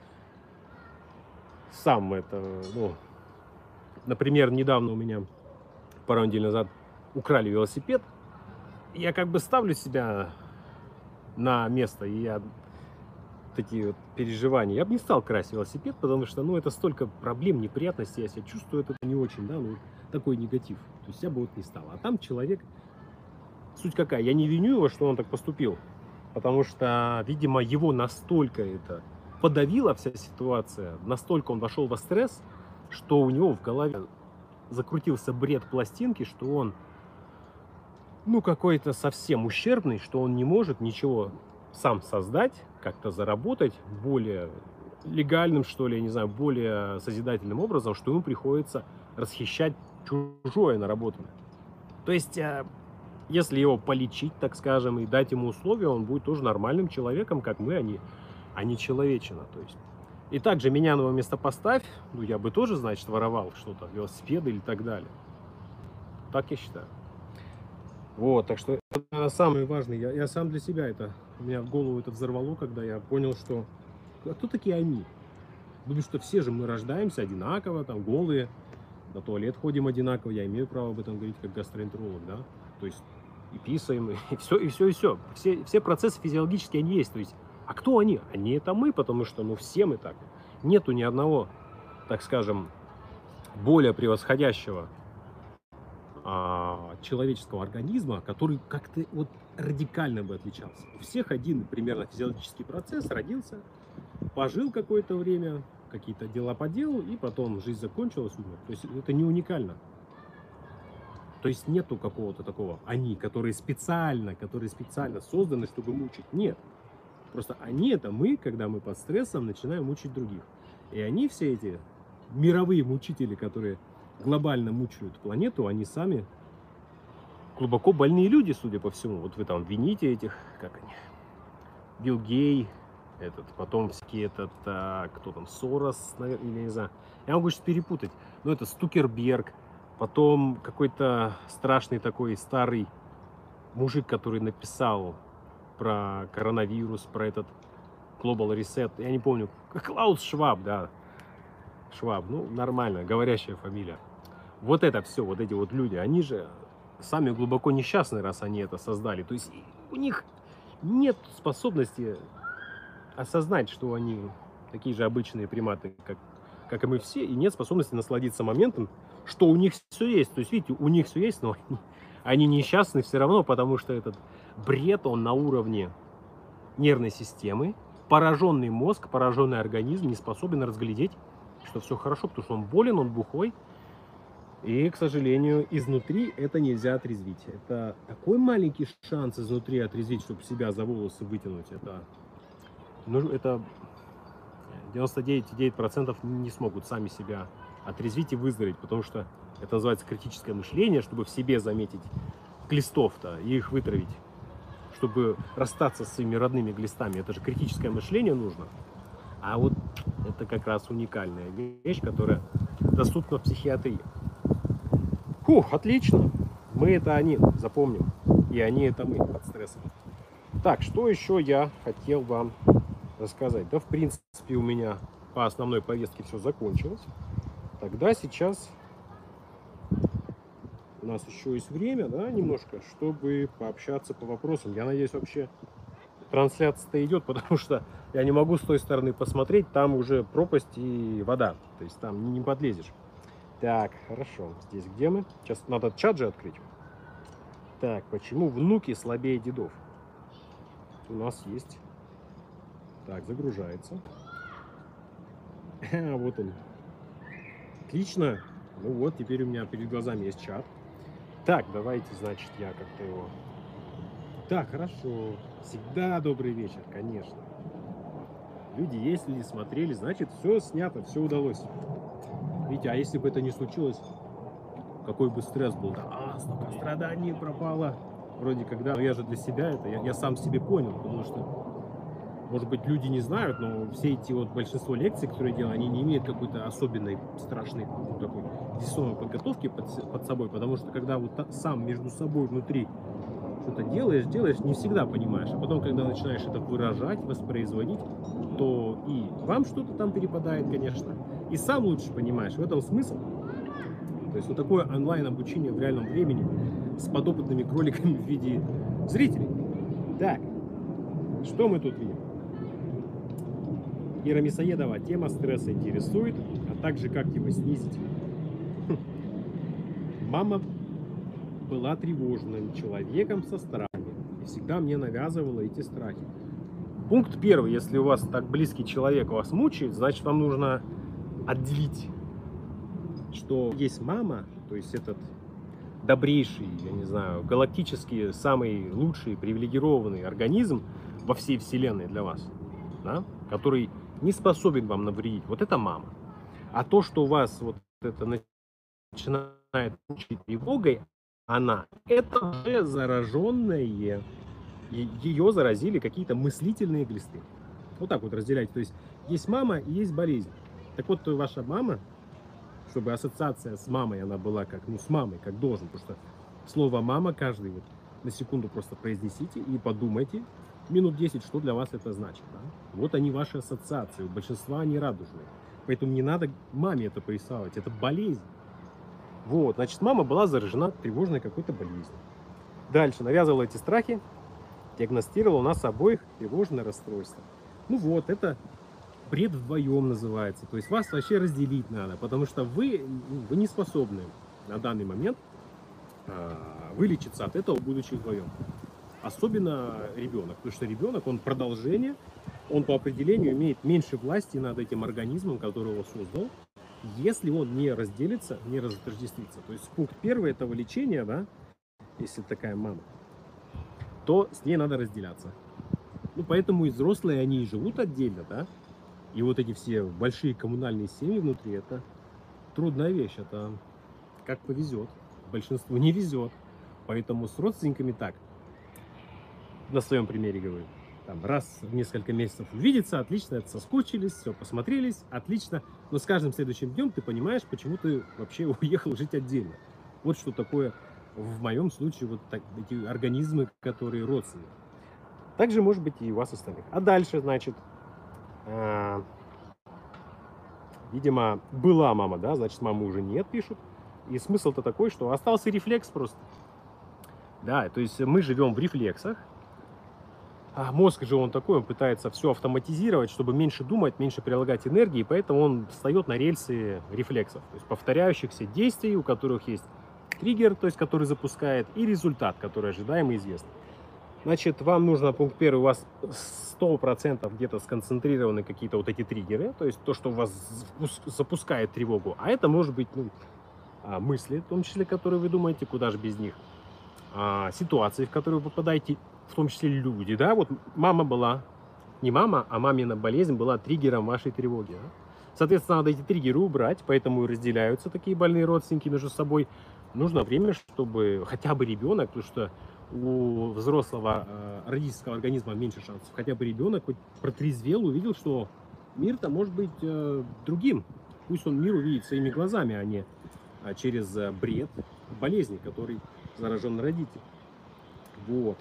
сам это, ну, например, недавно у меня, пару недель назад, украли велосипед. Я как бы ставлю себя на место, и я такие вот переживания. Я бы не стал красть велосипед, потому что, ну, это столько проблем, неприятностей, я себя чувствую, это не очень, да, ну, такой негатив. То есть я бы вот не стал. А там человек, суть какая, я не виню его, что он так поступил, потому что, видимо, его настолько это подавила вся ситуация, настолько он вошел во стресс, что у него в голове закрутился бред пластинки, что он, ну, какой-то совсем ущербный, что он не может ничего сам создать, как-то заработать более легальным, что ли, я не знаю, более созидательным образом, что ему приходится расхищать чужое наработанное. То есть, если его полечить, так скажем, и дать ему условия, он будет тоже нормальным человеком, как мы, а не человечина. То есть. И также меня на его место поставь, ну, я бы тоже, значит, воровал что-то, велосипеды или так далее. Так я считаю. Вот, так что это самое важное. Я сам для себя это, у меня в голову это взорвало, когда я понял, что кто такие они? Потому что все же мы рождаемся одинаково, там, голые, на туалет ходим одинаково, я имею право об этом говорить как гастроэнтеролог, да? То есть и писаем, и все, и все, и все. Все процессы физиологические, они есть. То есть, а кто они? Они это мы, потому что, ну, все мы так. Нету ни одного, так скажем, более превосходящего человеческого организма, который как-то вот радикально бы отличался. У всех один примерно физиологический процесс, родился, пожил какое-то время, какие-то дела поделал, и потом жизнь закончилась, умер. То есть это не уникально. То есть нету какого-то такого они, которые специально созданы, чтобы мучить. Нет. Просто они это мы, когда мы под стрессом начинаем мучить других. И они все эти мировые мучители, которые глобально мучают планету, они сами глубоко больные люди, судя по всему. Вот вы там вините этих, как они, Билл Гей, потом всякие кто там, Сорос, наверное, или не знаю. Я могу сейчас перепутать, но это Стукерберг, потом какой-то страшный такой старый мужик, который написал про коронавирус, про этот Global Reset, я не помню, Клаус Шваб, да, Шваб, ну, нормально, говорящая фамилия. Вот это все, вот эти вот люди, они же сами глубоко несчастны, раз они это создали. То есть у них нет способности осознать, что они такие же обычные приматы, как и мы все, и нет способности насладиться моментом, что у них все есть. То есть, видите, у них все есть, но они несчастны все равно, потому что этот бред, он на уровне нервной системы, пораженный мозг, пораженный организм не способен разглядеть что все хорошо, потому что он болен, он бухой. И, к сожалению, изнутри это нельзя отрезвить. Это такой маленький шанс изнутри отрезвить, чтобы себя за волосы вытянуть. Это 99,9% не смогут сами себя отрезвить и выздороветь, потому что это называется критическое мышление, чтобы в себе заметить глистов-то и их вытравить, чтобы расстаться с своими родными глистами. Это же критическое мышление нужно. А вот это как раз уникальная вещь, которая доступна в психиатрии. Фух, отлично. Мы это они, запомним. И они это мы под стрессом. Так, что еще я хотел вам рассказать? Да, в принципе, у меня по основной повестке все закончилось. Тогда сейчас у нас еще есть время, да, немножко, чтобы пообщаться по вопросам. Я надеюсь, вообще трансляция-то идет, потому что я не могу с той стороны посмотреть, там уже пропасть и вода, то есть там не подлезешь. Так, хорошо, здесь где мы? Сейчас надо чат же открыть. Так, почему внуки слабее дедов? У нас есть. Так, загружается. Вот он. Отлично. Ну вот, теперь у меня перед глазами есть чат. Так, давайте, значит, я как-то его... Так, хорошо. Всегда добрый вечер, конечно. Люди, если смотрели, значит, все снято, все удалось. Видите, а если бы это не случилось, какой бы стресс был? Да, столько страданий пропало. Вроде когда, но я же для себя это, я сам себе понял, потому что, может быть, люди не знают, но все эти вот большинство лекций, которые я делаю, они не имеют какой-то особенной, страшной, такой весомой подготовки под собой, потому что когда вот сам между собой внутри что-то делаешь, не всегда понимаешь, а потом, когда начинаешь это выражать, воспроизводить, то и вам что-то там перепадает, конечно, и сам лучше понимаешь, в этом смысл. То есть вот такое онлайн-обучение в реальном времени с подопытными кроликами в виде зрителей. Так, что мы тут видим? Ира Мясоедова, тема стресса интересует, а также как его снизить. Мама была тревожным человеком со страхами и всегда мне навязывала эти страхи. Пункт первый. Если у вас так близкий человек вас мучает, значит, вам нужно отделить, что есть мама, то есть этот добрейший, я не знаю, галактический, самый лучший, привилегированный организм во всей вселенной для вас, да, который не способен вам навредить. Вот это мама. А то, что у вас вот это начинает мучить тревогой, это уже зараженное, ее заразили какие-то мыслительные глисты. Вот так вот разделяйте. То есть есть мама и есть болезнь. Так вот, ваша мама, чтобы ассоциация с мамой, она была как, ну, с мамой, как должен, потому что слово мама каждый вот на секунду просто произнесите и подумайте минут 10, что для вас это значит. Да? Вот они, ваши ассоциации, у большинства они радужные. Поэтому не надо маме это порисовать, это болезнь. Вот, значит, мама была заражена тревожной какой-то болезнью. Дальше навязывала эти страхи, диагностировала у нас обоих тревожное расстройство. Ну вот, это бред вдвоем называется. То есть вас вообще разделить надо, потому что вы не способны на данный момент вылечиться от этого, будучи вдвоем. Особенно ребенок, потому что ребенок, он продолжение, он по определению имеет меньше власти над этим организмом, который его создал, если он не разделится, не разотождествится. То есть пункт первый этого лечения, да, если такая мама, то с ней надо разделяться. Ну, поэтому и взрослые, они и живут отдельно, да, и вот эти все большие коммунальные семьи внутри, это трудная вещь, это как повезет, большинству не везет. Поэтому с родственниками так, на своем примере говорю, там раз в несколько месяцев увидеться, отлично, это соскучились, все, посмотрелись, отлично, но с каждым следующим днем ты понимаешь, почему ты вообще уехал жить отдельно. Вот что такое в моем случае вот эти организмы, которые родственные. Также может быть и у вас остальных. А дальше, значит, видимо, была мама, да, значит, мамы уже нет, пишут. И смысл-то такой, что остался рефлекс просто. Да, то есть мы живем в рефлексах. А мозг же он такой, он пытается все автоматизировать, чтобы меньше думать, меньше прилагать энергии, поэтому он встает на рельсы рефлексов, то есть повторяющихся действий, у которых есть триггер, то есть который запускает, и результат, который ожидаемый и известный. Значит, вам нужно, пункт первый, у вас 100% где-то сконцентрированы какие-то вот эти триггеры, то есть то, что у вас запускает тревогу. А это может быть, ну, мысли, в том числе, которые вы думаете, куда же без них. Ситуации, в которые вы попадаете, в том числе люди, да, вот мама была, не мама, а мамина болезнь была триггером вашей тревоги. Да? Соответственно, надо эти триггеры убрать, поэтому и разделяются такие больные родственники между собой. Нужно время, чтобы хотя бы ребенок, потому что у взрослого родительского организма меньше шансов, хотя бы ребенок хоть протрезвел, увидел, что мир-то может быть другим. Пусть он мир увидит своими глазами, а не через бред болезни, который заражен родитель. Вот.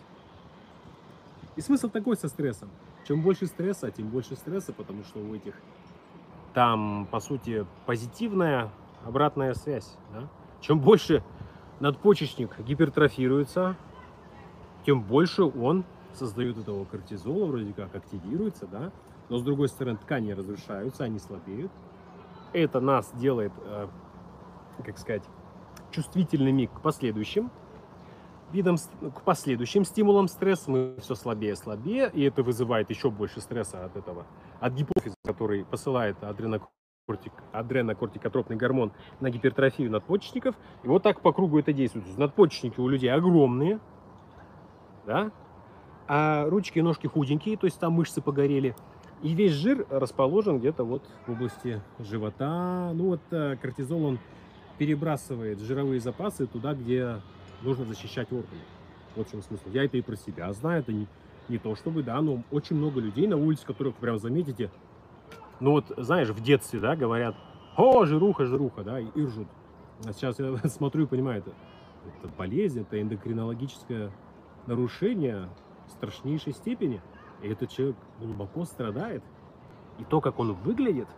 И смысл такой со стрессом. Чем больше стресса, тем больше стресса, потому что у этих там, по сути, позитивная обратная связь. Да? Чем больше надпочечник гипертрофируется, тем больше он создает этого кортизола, вроде как активируется, да? Но с другой стороны ткани разрушаются, они слабеют. Это нас делает, как сказать, чувствительными к последующим видам, к последующим стимулам стресса. Мы все слабее и слабее, и это вызывает еще больше стресса от этого, от гипофиза, который посылает адренокортикотропный гормон на гипертрофию надпочечников. И вот так по кругу это действует. Надпочечники у людей огромные, да? А ручки и ножки худенькие, то есть там мышцы погорели. И весь жир расположен где-то вот в области живота. Ну вот кортизол, он перебрасывает жировые запасы туда, где нужно защищать органы. Вот в чем смысл. Я это и про себя знаю. Это не то чтобы, да, но очень много людей на улице, которых вы прям заметите. Ну вот, знаешь, в детстве, да, говорят: о, жируха, жируха, да, и ржут. А сейчас я смотрю и понимаю, это болезнь, это эндокринологическое нарушение страшнейшей степени. И этот человек глубоко страдает. И то, как он выглядит,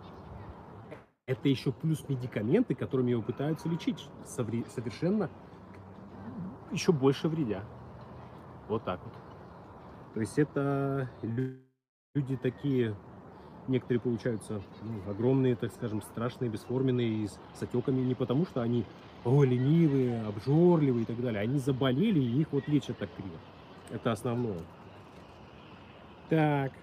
это еще плюс медикаменты, которыми его пытаются лечить. Совершенно еще больше вредя. Вот так вот. То есть это люди такие, некоторые получаются огромные, так скажем, страшные, бесформенные, с отеками не потому, что они ленивые, обжорливые и так далее. Они заболели, и их вот лечат так криво. Это основное. Так.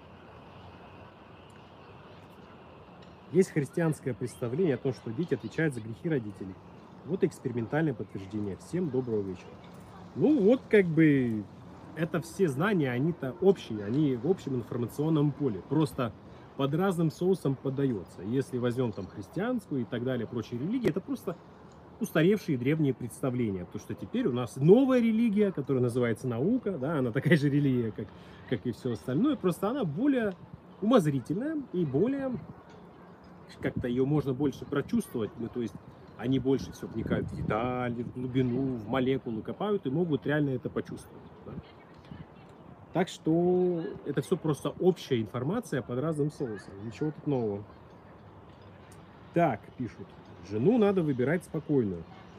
Есть христианское представление о том, что дети отвечают за грехи родителей. Вот экспериментальное подтверждение. Всем доброго вечера. Ну вот как бы это все знания, они-то общие, они в общем информационном поле. Просто под разным соусом подается. Если возьмем там христианскую и так далее, прочие религии, это просто устаревшие древние представления. Потому что теперь у нас новая религия, которая называется наука, да, она такая же религия, как и все остальное, просто она более умозрительная и более, как-то ее можно больше прочувствовать, ну, то есть они больше все вникают в детали, в глубину, в молекулы копают и могут реально это почувствовать. Да? Так что это все просто общая информация под разным соусом, ничего тут нового. Так, пишут, жену надо выбирать спокойную.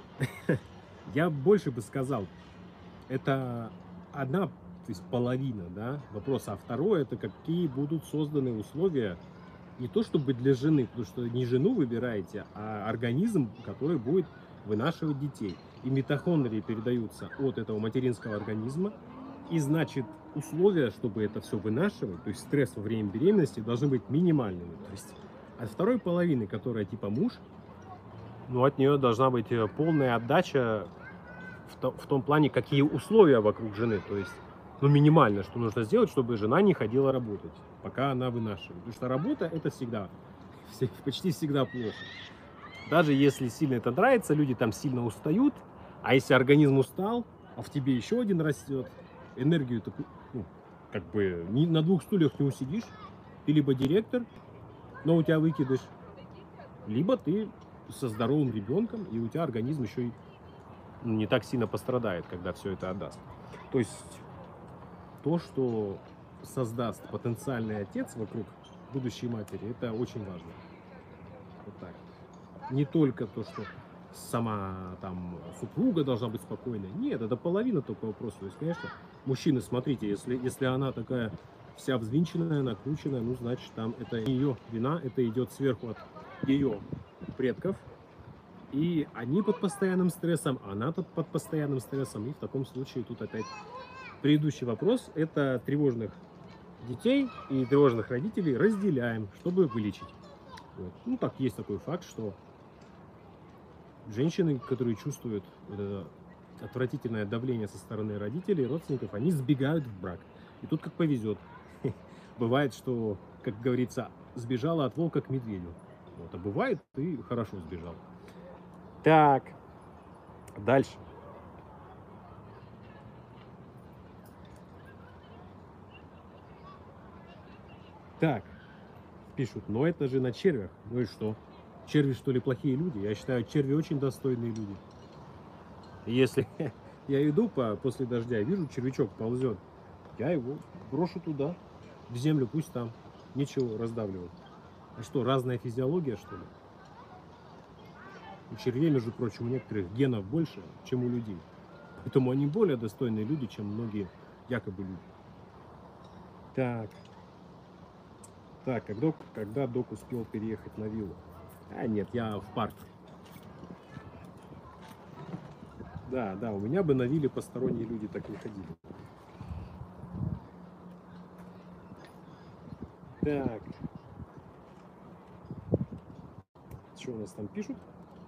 Я больше бы сказал, это одна, то есть половина, да, вопроса, а второе, это какие будут созданы условия, не то чтобы для жены, потому что не жену выбираете, а организм, который будет вынашивать детей. И митохондрии передаются от этого материнского организма, и значит условия, чтобы это все вынашивать, то есть стресс во время беременности, должны быть минимальными. То есть от второй половины, которая типа муж, ну от нее должна быть полная отдача в том плане, какие условия вокруг жены, то есть ну, минимально, что нужно сделать, чтобы жена не ходила работать, пока она вынашивает. Потому что работа это всегда, почти всегда плохо. Даже если сильно это нравится, люди там сильно устают, а если организм устал, а в тебе еще один растет, энергию ты, ну, как бы на двух стульях не усидишь. Ты либо директор, но у тебя выкидыш, либо ты со здоровым ребенком, и у тебя организм еще и не так сильно пострадает, когда все это отдаст. То есть то, что создаст потенциальный отец вокруг будущей матери, это очень важно. Вот так. Не только то, что сама там супруга должна быть спокойной. Нет, это половина только вопроса. То есть, конечно, мужчины, смотрите, если она такая вся взвинченная, накрученная, ну, значит, там это ее вина, это идет сверху от ее предков. И они под постоянным стрессом, она под постоянным стрессом. И в таком случае тут опять предыдущий вопрос, это тревожных детей и тревожных родителей разделяем, чтобы вылечить. Вот. Ну, так, есть такой факт, что женщины, которые чувствуют вот это отвратительное давление со стороны родителей, родственников, они сбегают в брак. И тут как повезет. Бывает, что, как говорится, сбежала от волка к медведю. Вот, а бывает, ты хорошо сбежал. Так, дальше. Так, пишут, но это же на червях. Ну и что? Черви, что ли, плохие люди? Я считаю, черви очень достойные люди. Если я иду после дождя, вижу, червячок ползет, я его брошу туда, в землю, пусть там. Ничего, раздавливают. А что, разная физиология, что ли? У червей, между прочим, у некоторых генов больше, чем у людей. Поэтому они более достойные люди, чем многие якобы люди. Так. Так, когда док успел переехать на виллу? А, нет, я в парк. Да, у меня бы на вилле посторонние люди так не ходили. Так. Что у нас там пишут?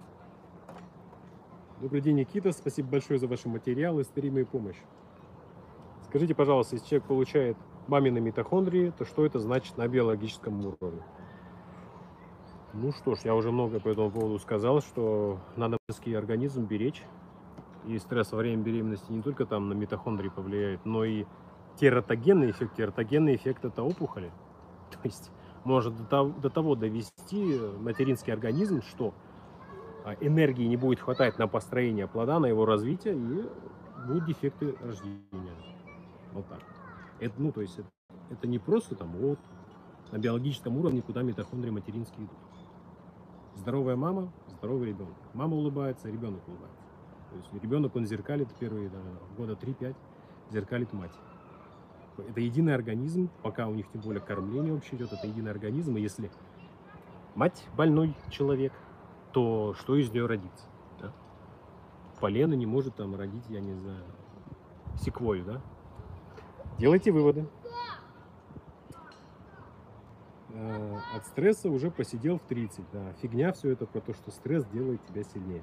Добрый день, Никита. Спасибо большое за ваши материалы, стримы и помощь. Скажите, пожалуйста, если человек получает мамины митохондрии, то что это значит на биологическом уровне? Ну что ж, я уже много по этому поводу сказал, что надо мужской организм беречь. И стресс во время беременности не только там на митохондрии повлияет, но и тератогенный эффект. Тератогенный эффект — это опухоли. То есть может до того довести материнский организм, что энергии не будет хватать на построение плода, на его развитие, и будут дефекты рождения. Вот так. Это, ну, то есть это не просто там вот на биологическом уровне, куда митохондрии материнские идут. Здоровая мама, здоровый ребенок. Мама улыбается, ребенок улыбается. То есть ребенок, он зеркалит первые года 3-5, зеркалит мать. Это единый организм, пока у них тем более кормление вообще идет, это единый организм. И если мать больной человек, то что из нее родится? Да? Полено не может там родить, я не знаю, секвою, да? Делайте выводы. От стресса уже посидел в 30. Да. Фигня все это про то, что стресс делает тебя сильнее.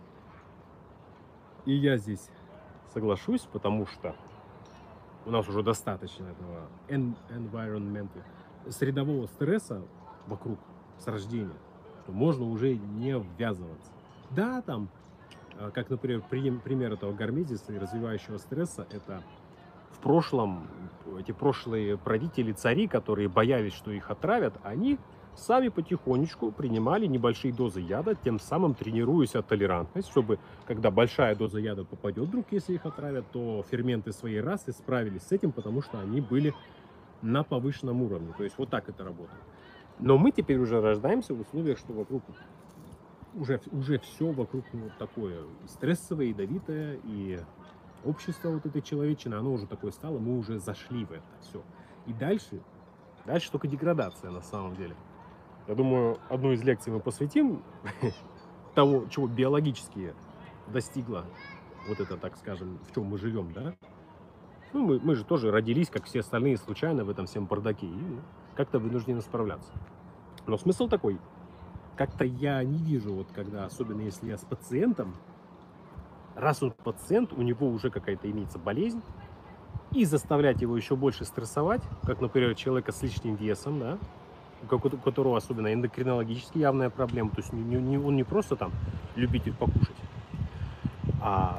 И я здесь соглашусь, потому что у нас уже достаточно этого environment, средового стресса вокруг с рождения, что можно уже не ввязываться. Да, там, как, например, пример этого гармезиса и развивающего стресса, это в прошлом, эти прошлые правители, цари, которые боялись, что их отравят, они сами потихонечку принимали небольшие дозы яда, тем самым тренируясь от толерантность, чтобы, когда большая доза яда попадет вдруг, если их отравят, то ферменты своей расы справились с этим, потому что они были на повышенном уровне. То есть вот так это работает. Но мы теперь уже рождаемся в условиях, что вокруг уже все вокруг вот такое стрессовое, ядовитое, и общество вот этой человечины, оно уже такое стало, мы уже зашли в это все. И дальше только деградация на самом деле. Я думаю, одну из лекций мы посвятим того, чего биологически достигла вот это, так скажем, в чем мы живем, да? Ну, мы же тоже родились, как все остальные, случайно в этом всем бардаке, и как-то вынуждены справляться. Но смысл такой, как-то я не вижу, вот когда, особенно если я с пациентом, раз он пациент, у него уже какая-то имеется болезнь, и заставлять его еще больше стрессовать, как, например, человека с лишним весом, да, у которого особенно эндокринологически явная проблема, то есть он не просто там любитель покушать, а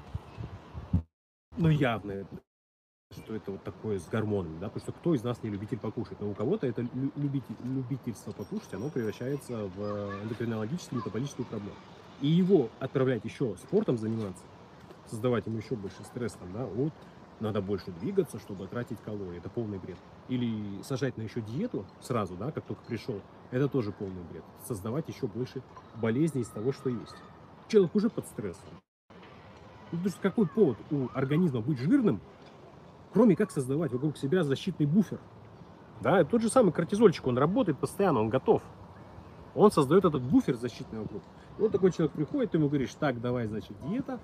явно, что это вот такое с гормонами, да, потому что кто из нас не любитель покушать, но у кого-то это любительство покушать, оно превращается в эндокринологическую, метаболическую проблему. И его отправлять еще спортом заниматься, создавать ему еще больше стресса, да, вот, надо больше двигаться, чтобы тратить калории. Это полный бред. Или сажать на еще диету сразу, да, как только пришел. Это тоже полный бред. Создавать еще больше болезней из того, что есть. Человек уже под стрессом. Ну, потому что какой повод у организма быть жирным, кроме как создавать вокруг себя защитный буфер? Да, тот же самый кортизольчик, он работает постоянно, он готов. Он создает этот буфер защитный вокруг. И вот такой человек приходит, ты ему говоришь, так, давай, значит, диета,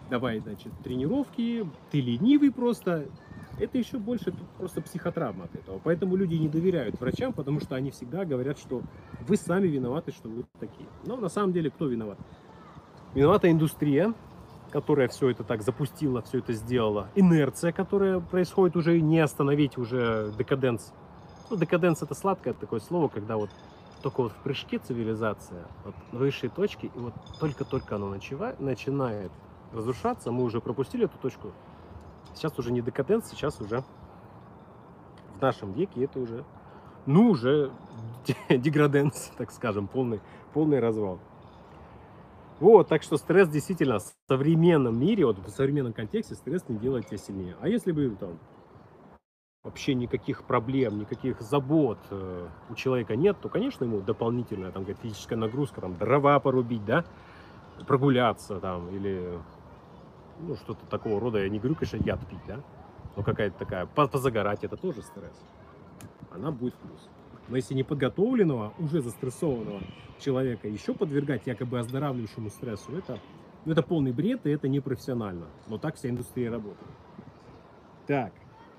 давай, значит, тренировки, ты ленивый просто. Это еще больше просто психотравма от этого. Поэтому люди не доверяют врачам, потому что они всегда говорят, что вы сами виноваты, что вы такие. Но на самом деле кто виноват? Виновата индустрия, которая все это так запустила, все это сделала. Инерция, которая происходит уже, не остановить уже декаденс. Ну, декаденс это сладкое такое слово, когда вот только вот в прыжке цивилизация, вот на высшей точке, и вот только-только оно начинает разрушаться, мы уже пропустили эту точку. Сейчас уже не декаденс, сейчас уже в нашем веке это уже, ну, уже деграденс, так скажем, полный развал. Вот, так что стресс действительно в современном мире, вот в современном контексте стресс не делает тебя сильнее. А если бы там вообще никаких проблем, никаких забот у человека нет, то, конечно, ему дополнительная там физическая нагрузка, там дрова порубить, да, прогуляться там или ну, что-то такого рода. Я не говорю, конечно, яд пить, да, но какая-то такая, позагорать, это тоже стресс. Она будет в плюс. Но если неподготовленного, уже застрессованного человека еще подвергать якобы оздоравливающему стрессу, это полный бред, и это непрофессионально. Но так вся индустрия работает. Так.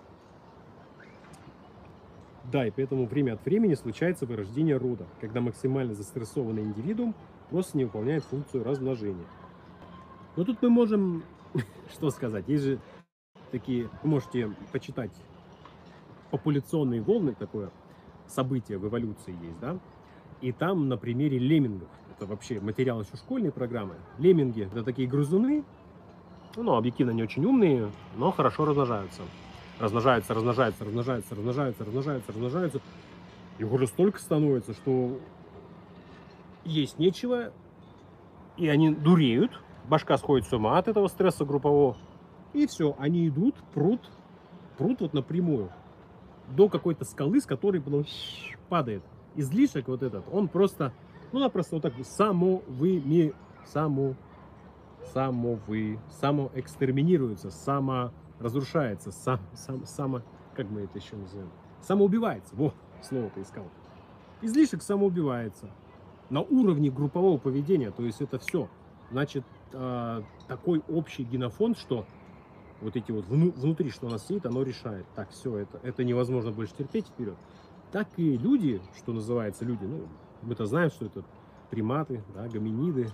Да, и поэтому время от времени случается вырождение рода, когда максимально застрессованный индивидуум просто не выполняет функцию размножения. Но тут мы можем, что сказать, есть же такие, вы можете почитать популяционные волны, такое событие в эволюции есть, да, и там на примере леммингов, это вообще материал еще школьной программы, лемминги это такие грызуны, ну, объективно не очень умные, но хорошо размножаются. Размножаются. И уже столько становится, что есть нечего, и они дуреют, башка сходит с ума от этого стресса группового, и все, они идут, прут вот напрямую до какой-то скалы, с которой потом падает. Излишек вот этот, он просто, ну, напросто вот так самоэкстерминируется, саморазрушается, как мы это еще называем? Самоубивается. Во, слово-то искал. Излишек самоубивается на уровне группового поведения, то есть это все. Значит, такой общий генофонд, что вот эти вот внутри, что у нас сидит, оно решает. Так, все, это невозможно больше терпеть, вперед. Так и люди, что называется люди, ну, мы-то знаем, что это приматы, да, гоминиды.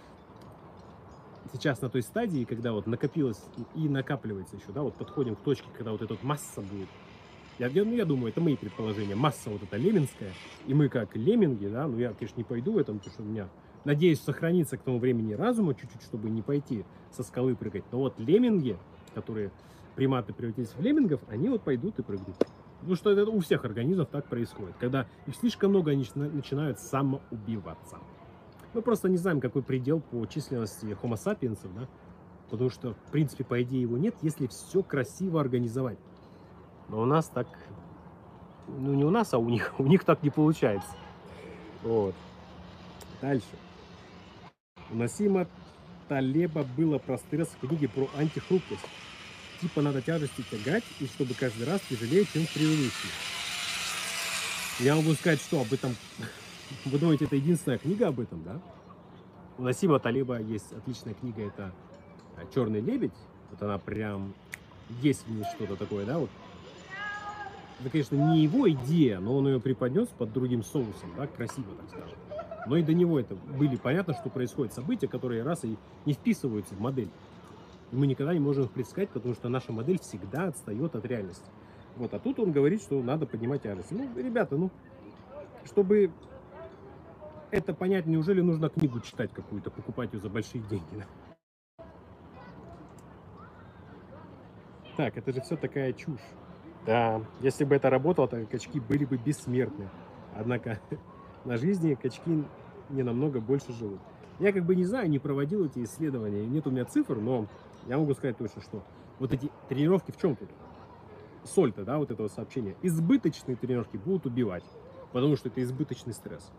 Сейчас на той стадии, когда вот накопилось и накапливается еще, да, вот подходим к точке, когда вот эта вот масса будет. Я думаю, это мои предположения. Масса вот эта лемминская. И мы как лемминги, да, ну я, конечно, не пойду в этом, потому что у меня, надеюсь, сохранится к тому времени разума чуть-чуть, чтобы не пойти со скалы прыгать. Но вот лемминги, которые приматы превратились в леммингов, они вот пойдут и прыгнут. Потому что это у всех организмов так происходит. Когда их слишком много, они начинают самоубиваться. Мы просто не знаем, какой предел по численности Homo sapiens, да? Потому что, в принципе, по идее его нет, если все красиво организовать. Но у нас так, ну не у нас, а у них так не получается. Вот. Дальше. У Насима Талеба было про стресс в книге про антихрупкость. Типа надо тяжести тягать, и чтобы каждый раз тяжелее, чем в предыдущий. Я могу сказать, что об этом... Вы думаете, это единственная книга об этом, да? У Насима Талеба есть отличная книга, это «Черный лебедь». Вот она прям... Есть в ней что-то такое, да? Вот. Это, конечно, не его идея, но он ее преподнес под другим соусом, да? Красиво, так скажем. Но и до него это были понятно, что происходят события, которые раз и не вписываются в модель. И мы никогда не можем их предсказать, потому что наша модель всегда отстает от реальности. Вот, а тут он говорит, что надо поднимать тяжесть. Ну, ребята, ну, чтобы это понять, неужели нужно книгу читать какую-то, покупать ее за большие деньги? Да? Так, это же все такая чушь. Да, если бы это работало, то качки были бы бессмертны. Однако на жизни качки не намного больше живут. Я как бы не знаю, не проводил эти исследования, нет у меня цифр, но я могу сказать точно, что вот эти тренировки в чем тут? Соль-то, да, вот этого сообщения. Избыточные тренировки будут убивать, потому что это избыточный стресс.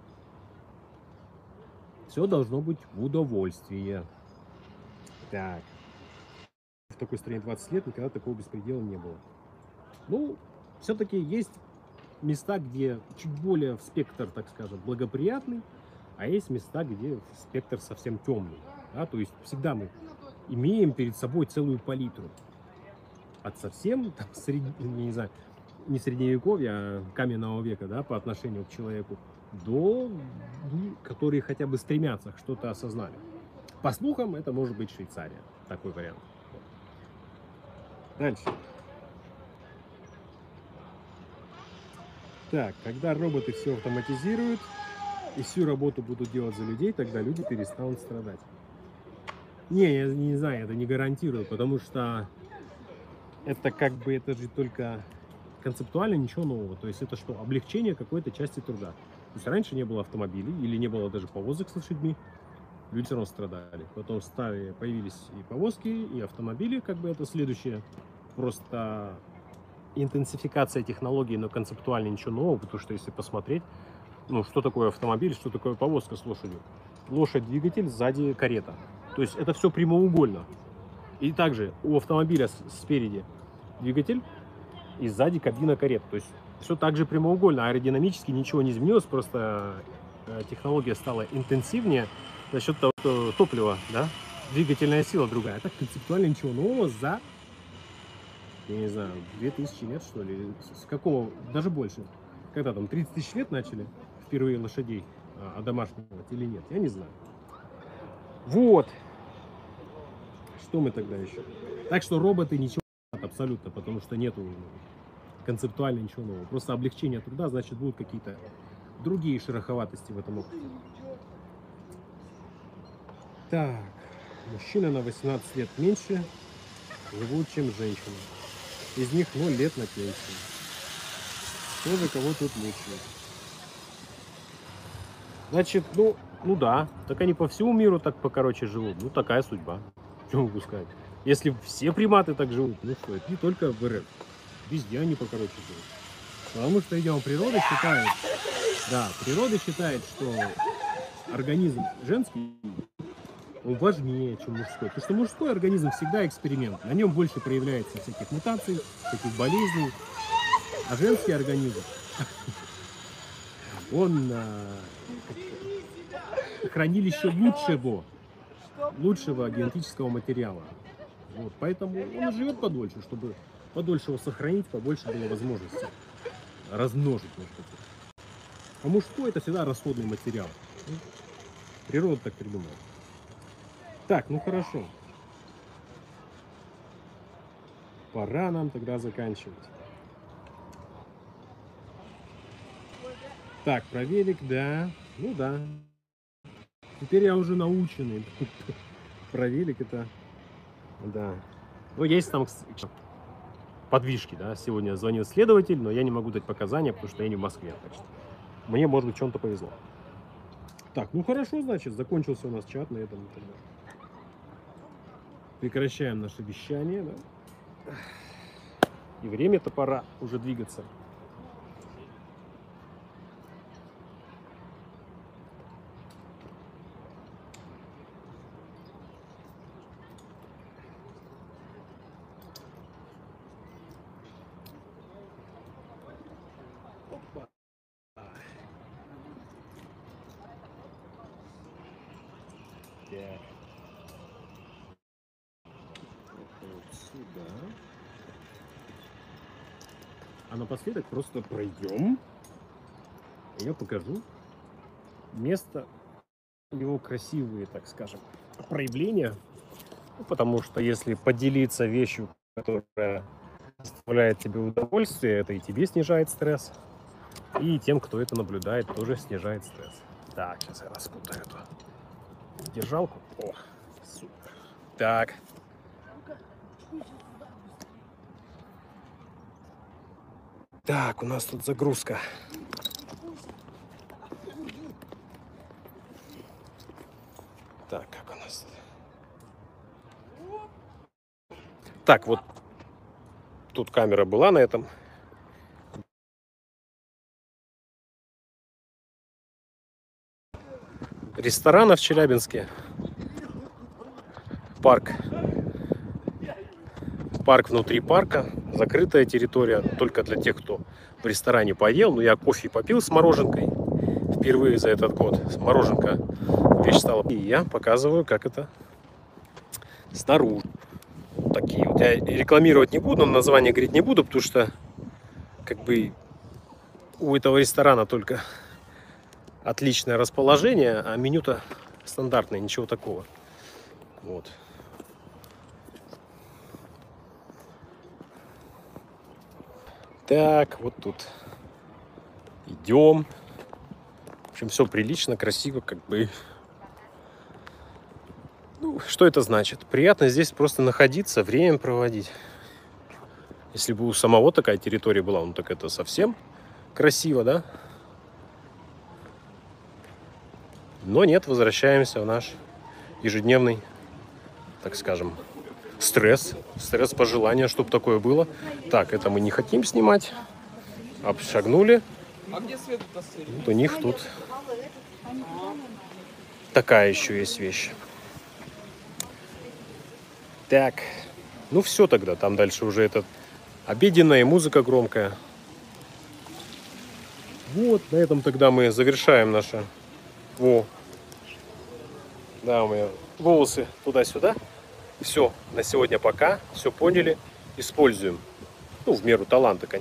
Все должно быть в удовольствие. Так. В такой стране 20 лет никогда такого беспредела не было. Ну, все-таки есть места, где чуть более спектр, так скажем, благоприятный, а есть места, где спектр совсем темный. Да? То есть всегда мы имеем перед собой целую палитру. От совсем, там, не знаю, не средневековья, а каменного века, да, по отношению к человеку, до которые хотя бы стремятся, что-то осознали. По слухам, это может быть Швейцария. Такой вариант. Дальше. Так, когда роботы все автоматизируют и всю работу будут делать за людей, тогда люди перестанут страдать. Не, я не знаю, это не гарантирую, потому что это как бы, это же только концептуально ничего нового. То есть это что? Облегчение какой-то части труда. То есть раньше не было автомобилей или не было даже повозок с лошадьми. Люди все равно страдали. Потом появились и повозки, и автомобили, как бы это следующее. Просто интенсификация технологий, но концептуально ничего нового, потому что если посмотреть, ну, что такое автомобиль, что такое повозка с лошадью. Лошадь, двигатель, сзади карета. То есть это все прямоугольно. И также у автомобиля спереди двигатель и сзади кабина карет. То есть все так же прямоугольно. Аэродинамически ничего не изменилось, просто технология стала интенсивнее за счет того, что топливо, да, двигательная сила другая. А так концептуально ничего нового за, я не знаю, 2000 лет, что ли, с какого, даже больше. Когда там 30 тысяч лет начали впервые лошадей одомашнивать или нет, я не знаю. Вот. Что мы тогда еще? Так что роботы ничего абсолютно, потому что нету концептуально ничего нового. Просто облегчение труда, значит, будут какие-то другие шероховатости в этом опыте. Так, мужчины на 18 лет меньше живут, чем женщины. Из них 0 лет на пенсии. Кто за кого тут лучше? Значит, ну да, так они по всему миру так покороче живут. Ну, такая судьба. Что могу сказать? Если все приматы так живут, ну что, это не только в РФ. Везде они покороче живут. Потому что, видимо, природа считает, что организм женский, он важнее, чем мужской. Потому что мужской организм всегда эксперимент. На нем больше проявляется всяких мутаций, всяких болезней. А женский организм, он хранилище лучшего генетического материала. Вот, поэтому он живет подольше, чтобы подольше его сохранить, побольше было возможности размножить. А мужской это всегда расходный материал. Природа так придумала. Так, ну хорошо. Пора нам тогда заканчивать. Так, про велик, да. Ну да. Теперь я уже наученный. Про велик это... Да. Ну, есть там подвижки, да. Сегодня звонил следователь, но я не могу дать показания, потому что я не в Москве. Так что мне, может быть, в чем-то повезло. Так, ну хорошо, значит, закончился у нас чат на этом. Прекращаем наше вещание, да. И время-то пора уже двигаться. Сюда. А напоследок просто пройдем. Я покажу место, его красивые, так скажем, проявления. Потому что если поделиться вещью, которая доставляет тебе удовольствие, это и тебе снижает стресс, и тем, кто это наблюдает, тоже снижает стресс. Так, сейчас я распутаю эту держалку. О, супер. Так. Так, у нас тут загрузка. Так, как у нас? Так, вот тут камера была на этом. Ресторана в Челябинске. Парк. Парк внутри парка. Закрытая территория только для тех, кто в ресторане поел. Но я кофе попил с мороженкой. Впервые за этот год. Мороженка вещь стала. И я показываю, как это снаружи. Вот такие вот. Я рекламировать не буду, название говорить не буду, потому что как бы у этого ресторана только отличное расположение, а меню-то стандартное, ничего такого. Вот. Так, вот тут идем. В общем, все прилично, красиво, как бы. Ну, что это значит? Приятно здесь просто находиться, время проводить. Если бы у самого такая территория была, ну так это совсем красиво, да? Но нет, возвращаемся в наш ежедневный, так скажем, стресс пожелания, чтобы такое было. Так, это мы не хотим снимать. Обшагнули. А где свет? Вот у них тут такая еще есть вещь. Так, ну все тогда. Там дальше уже этот обеденная музыка громкая. Вот, на этом тогда мы завершаем наше... Во. Да, у меня волосы туда-сюда. Все, на сегодня пока. Все поняли. Используем. Ну, в меру таланта, конечно.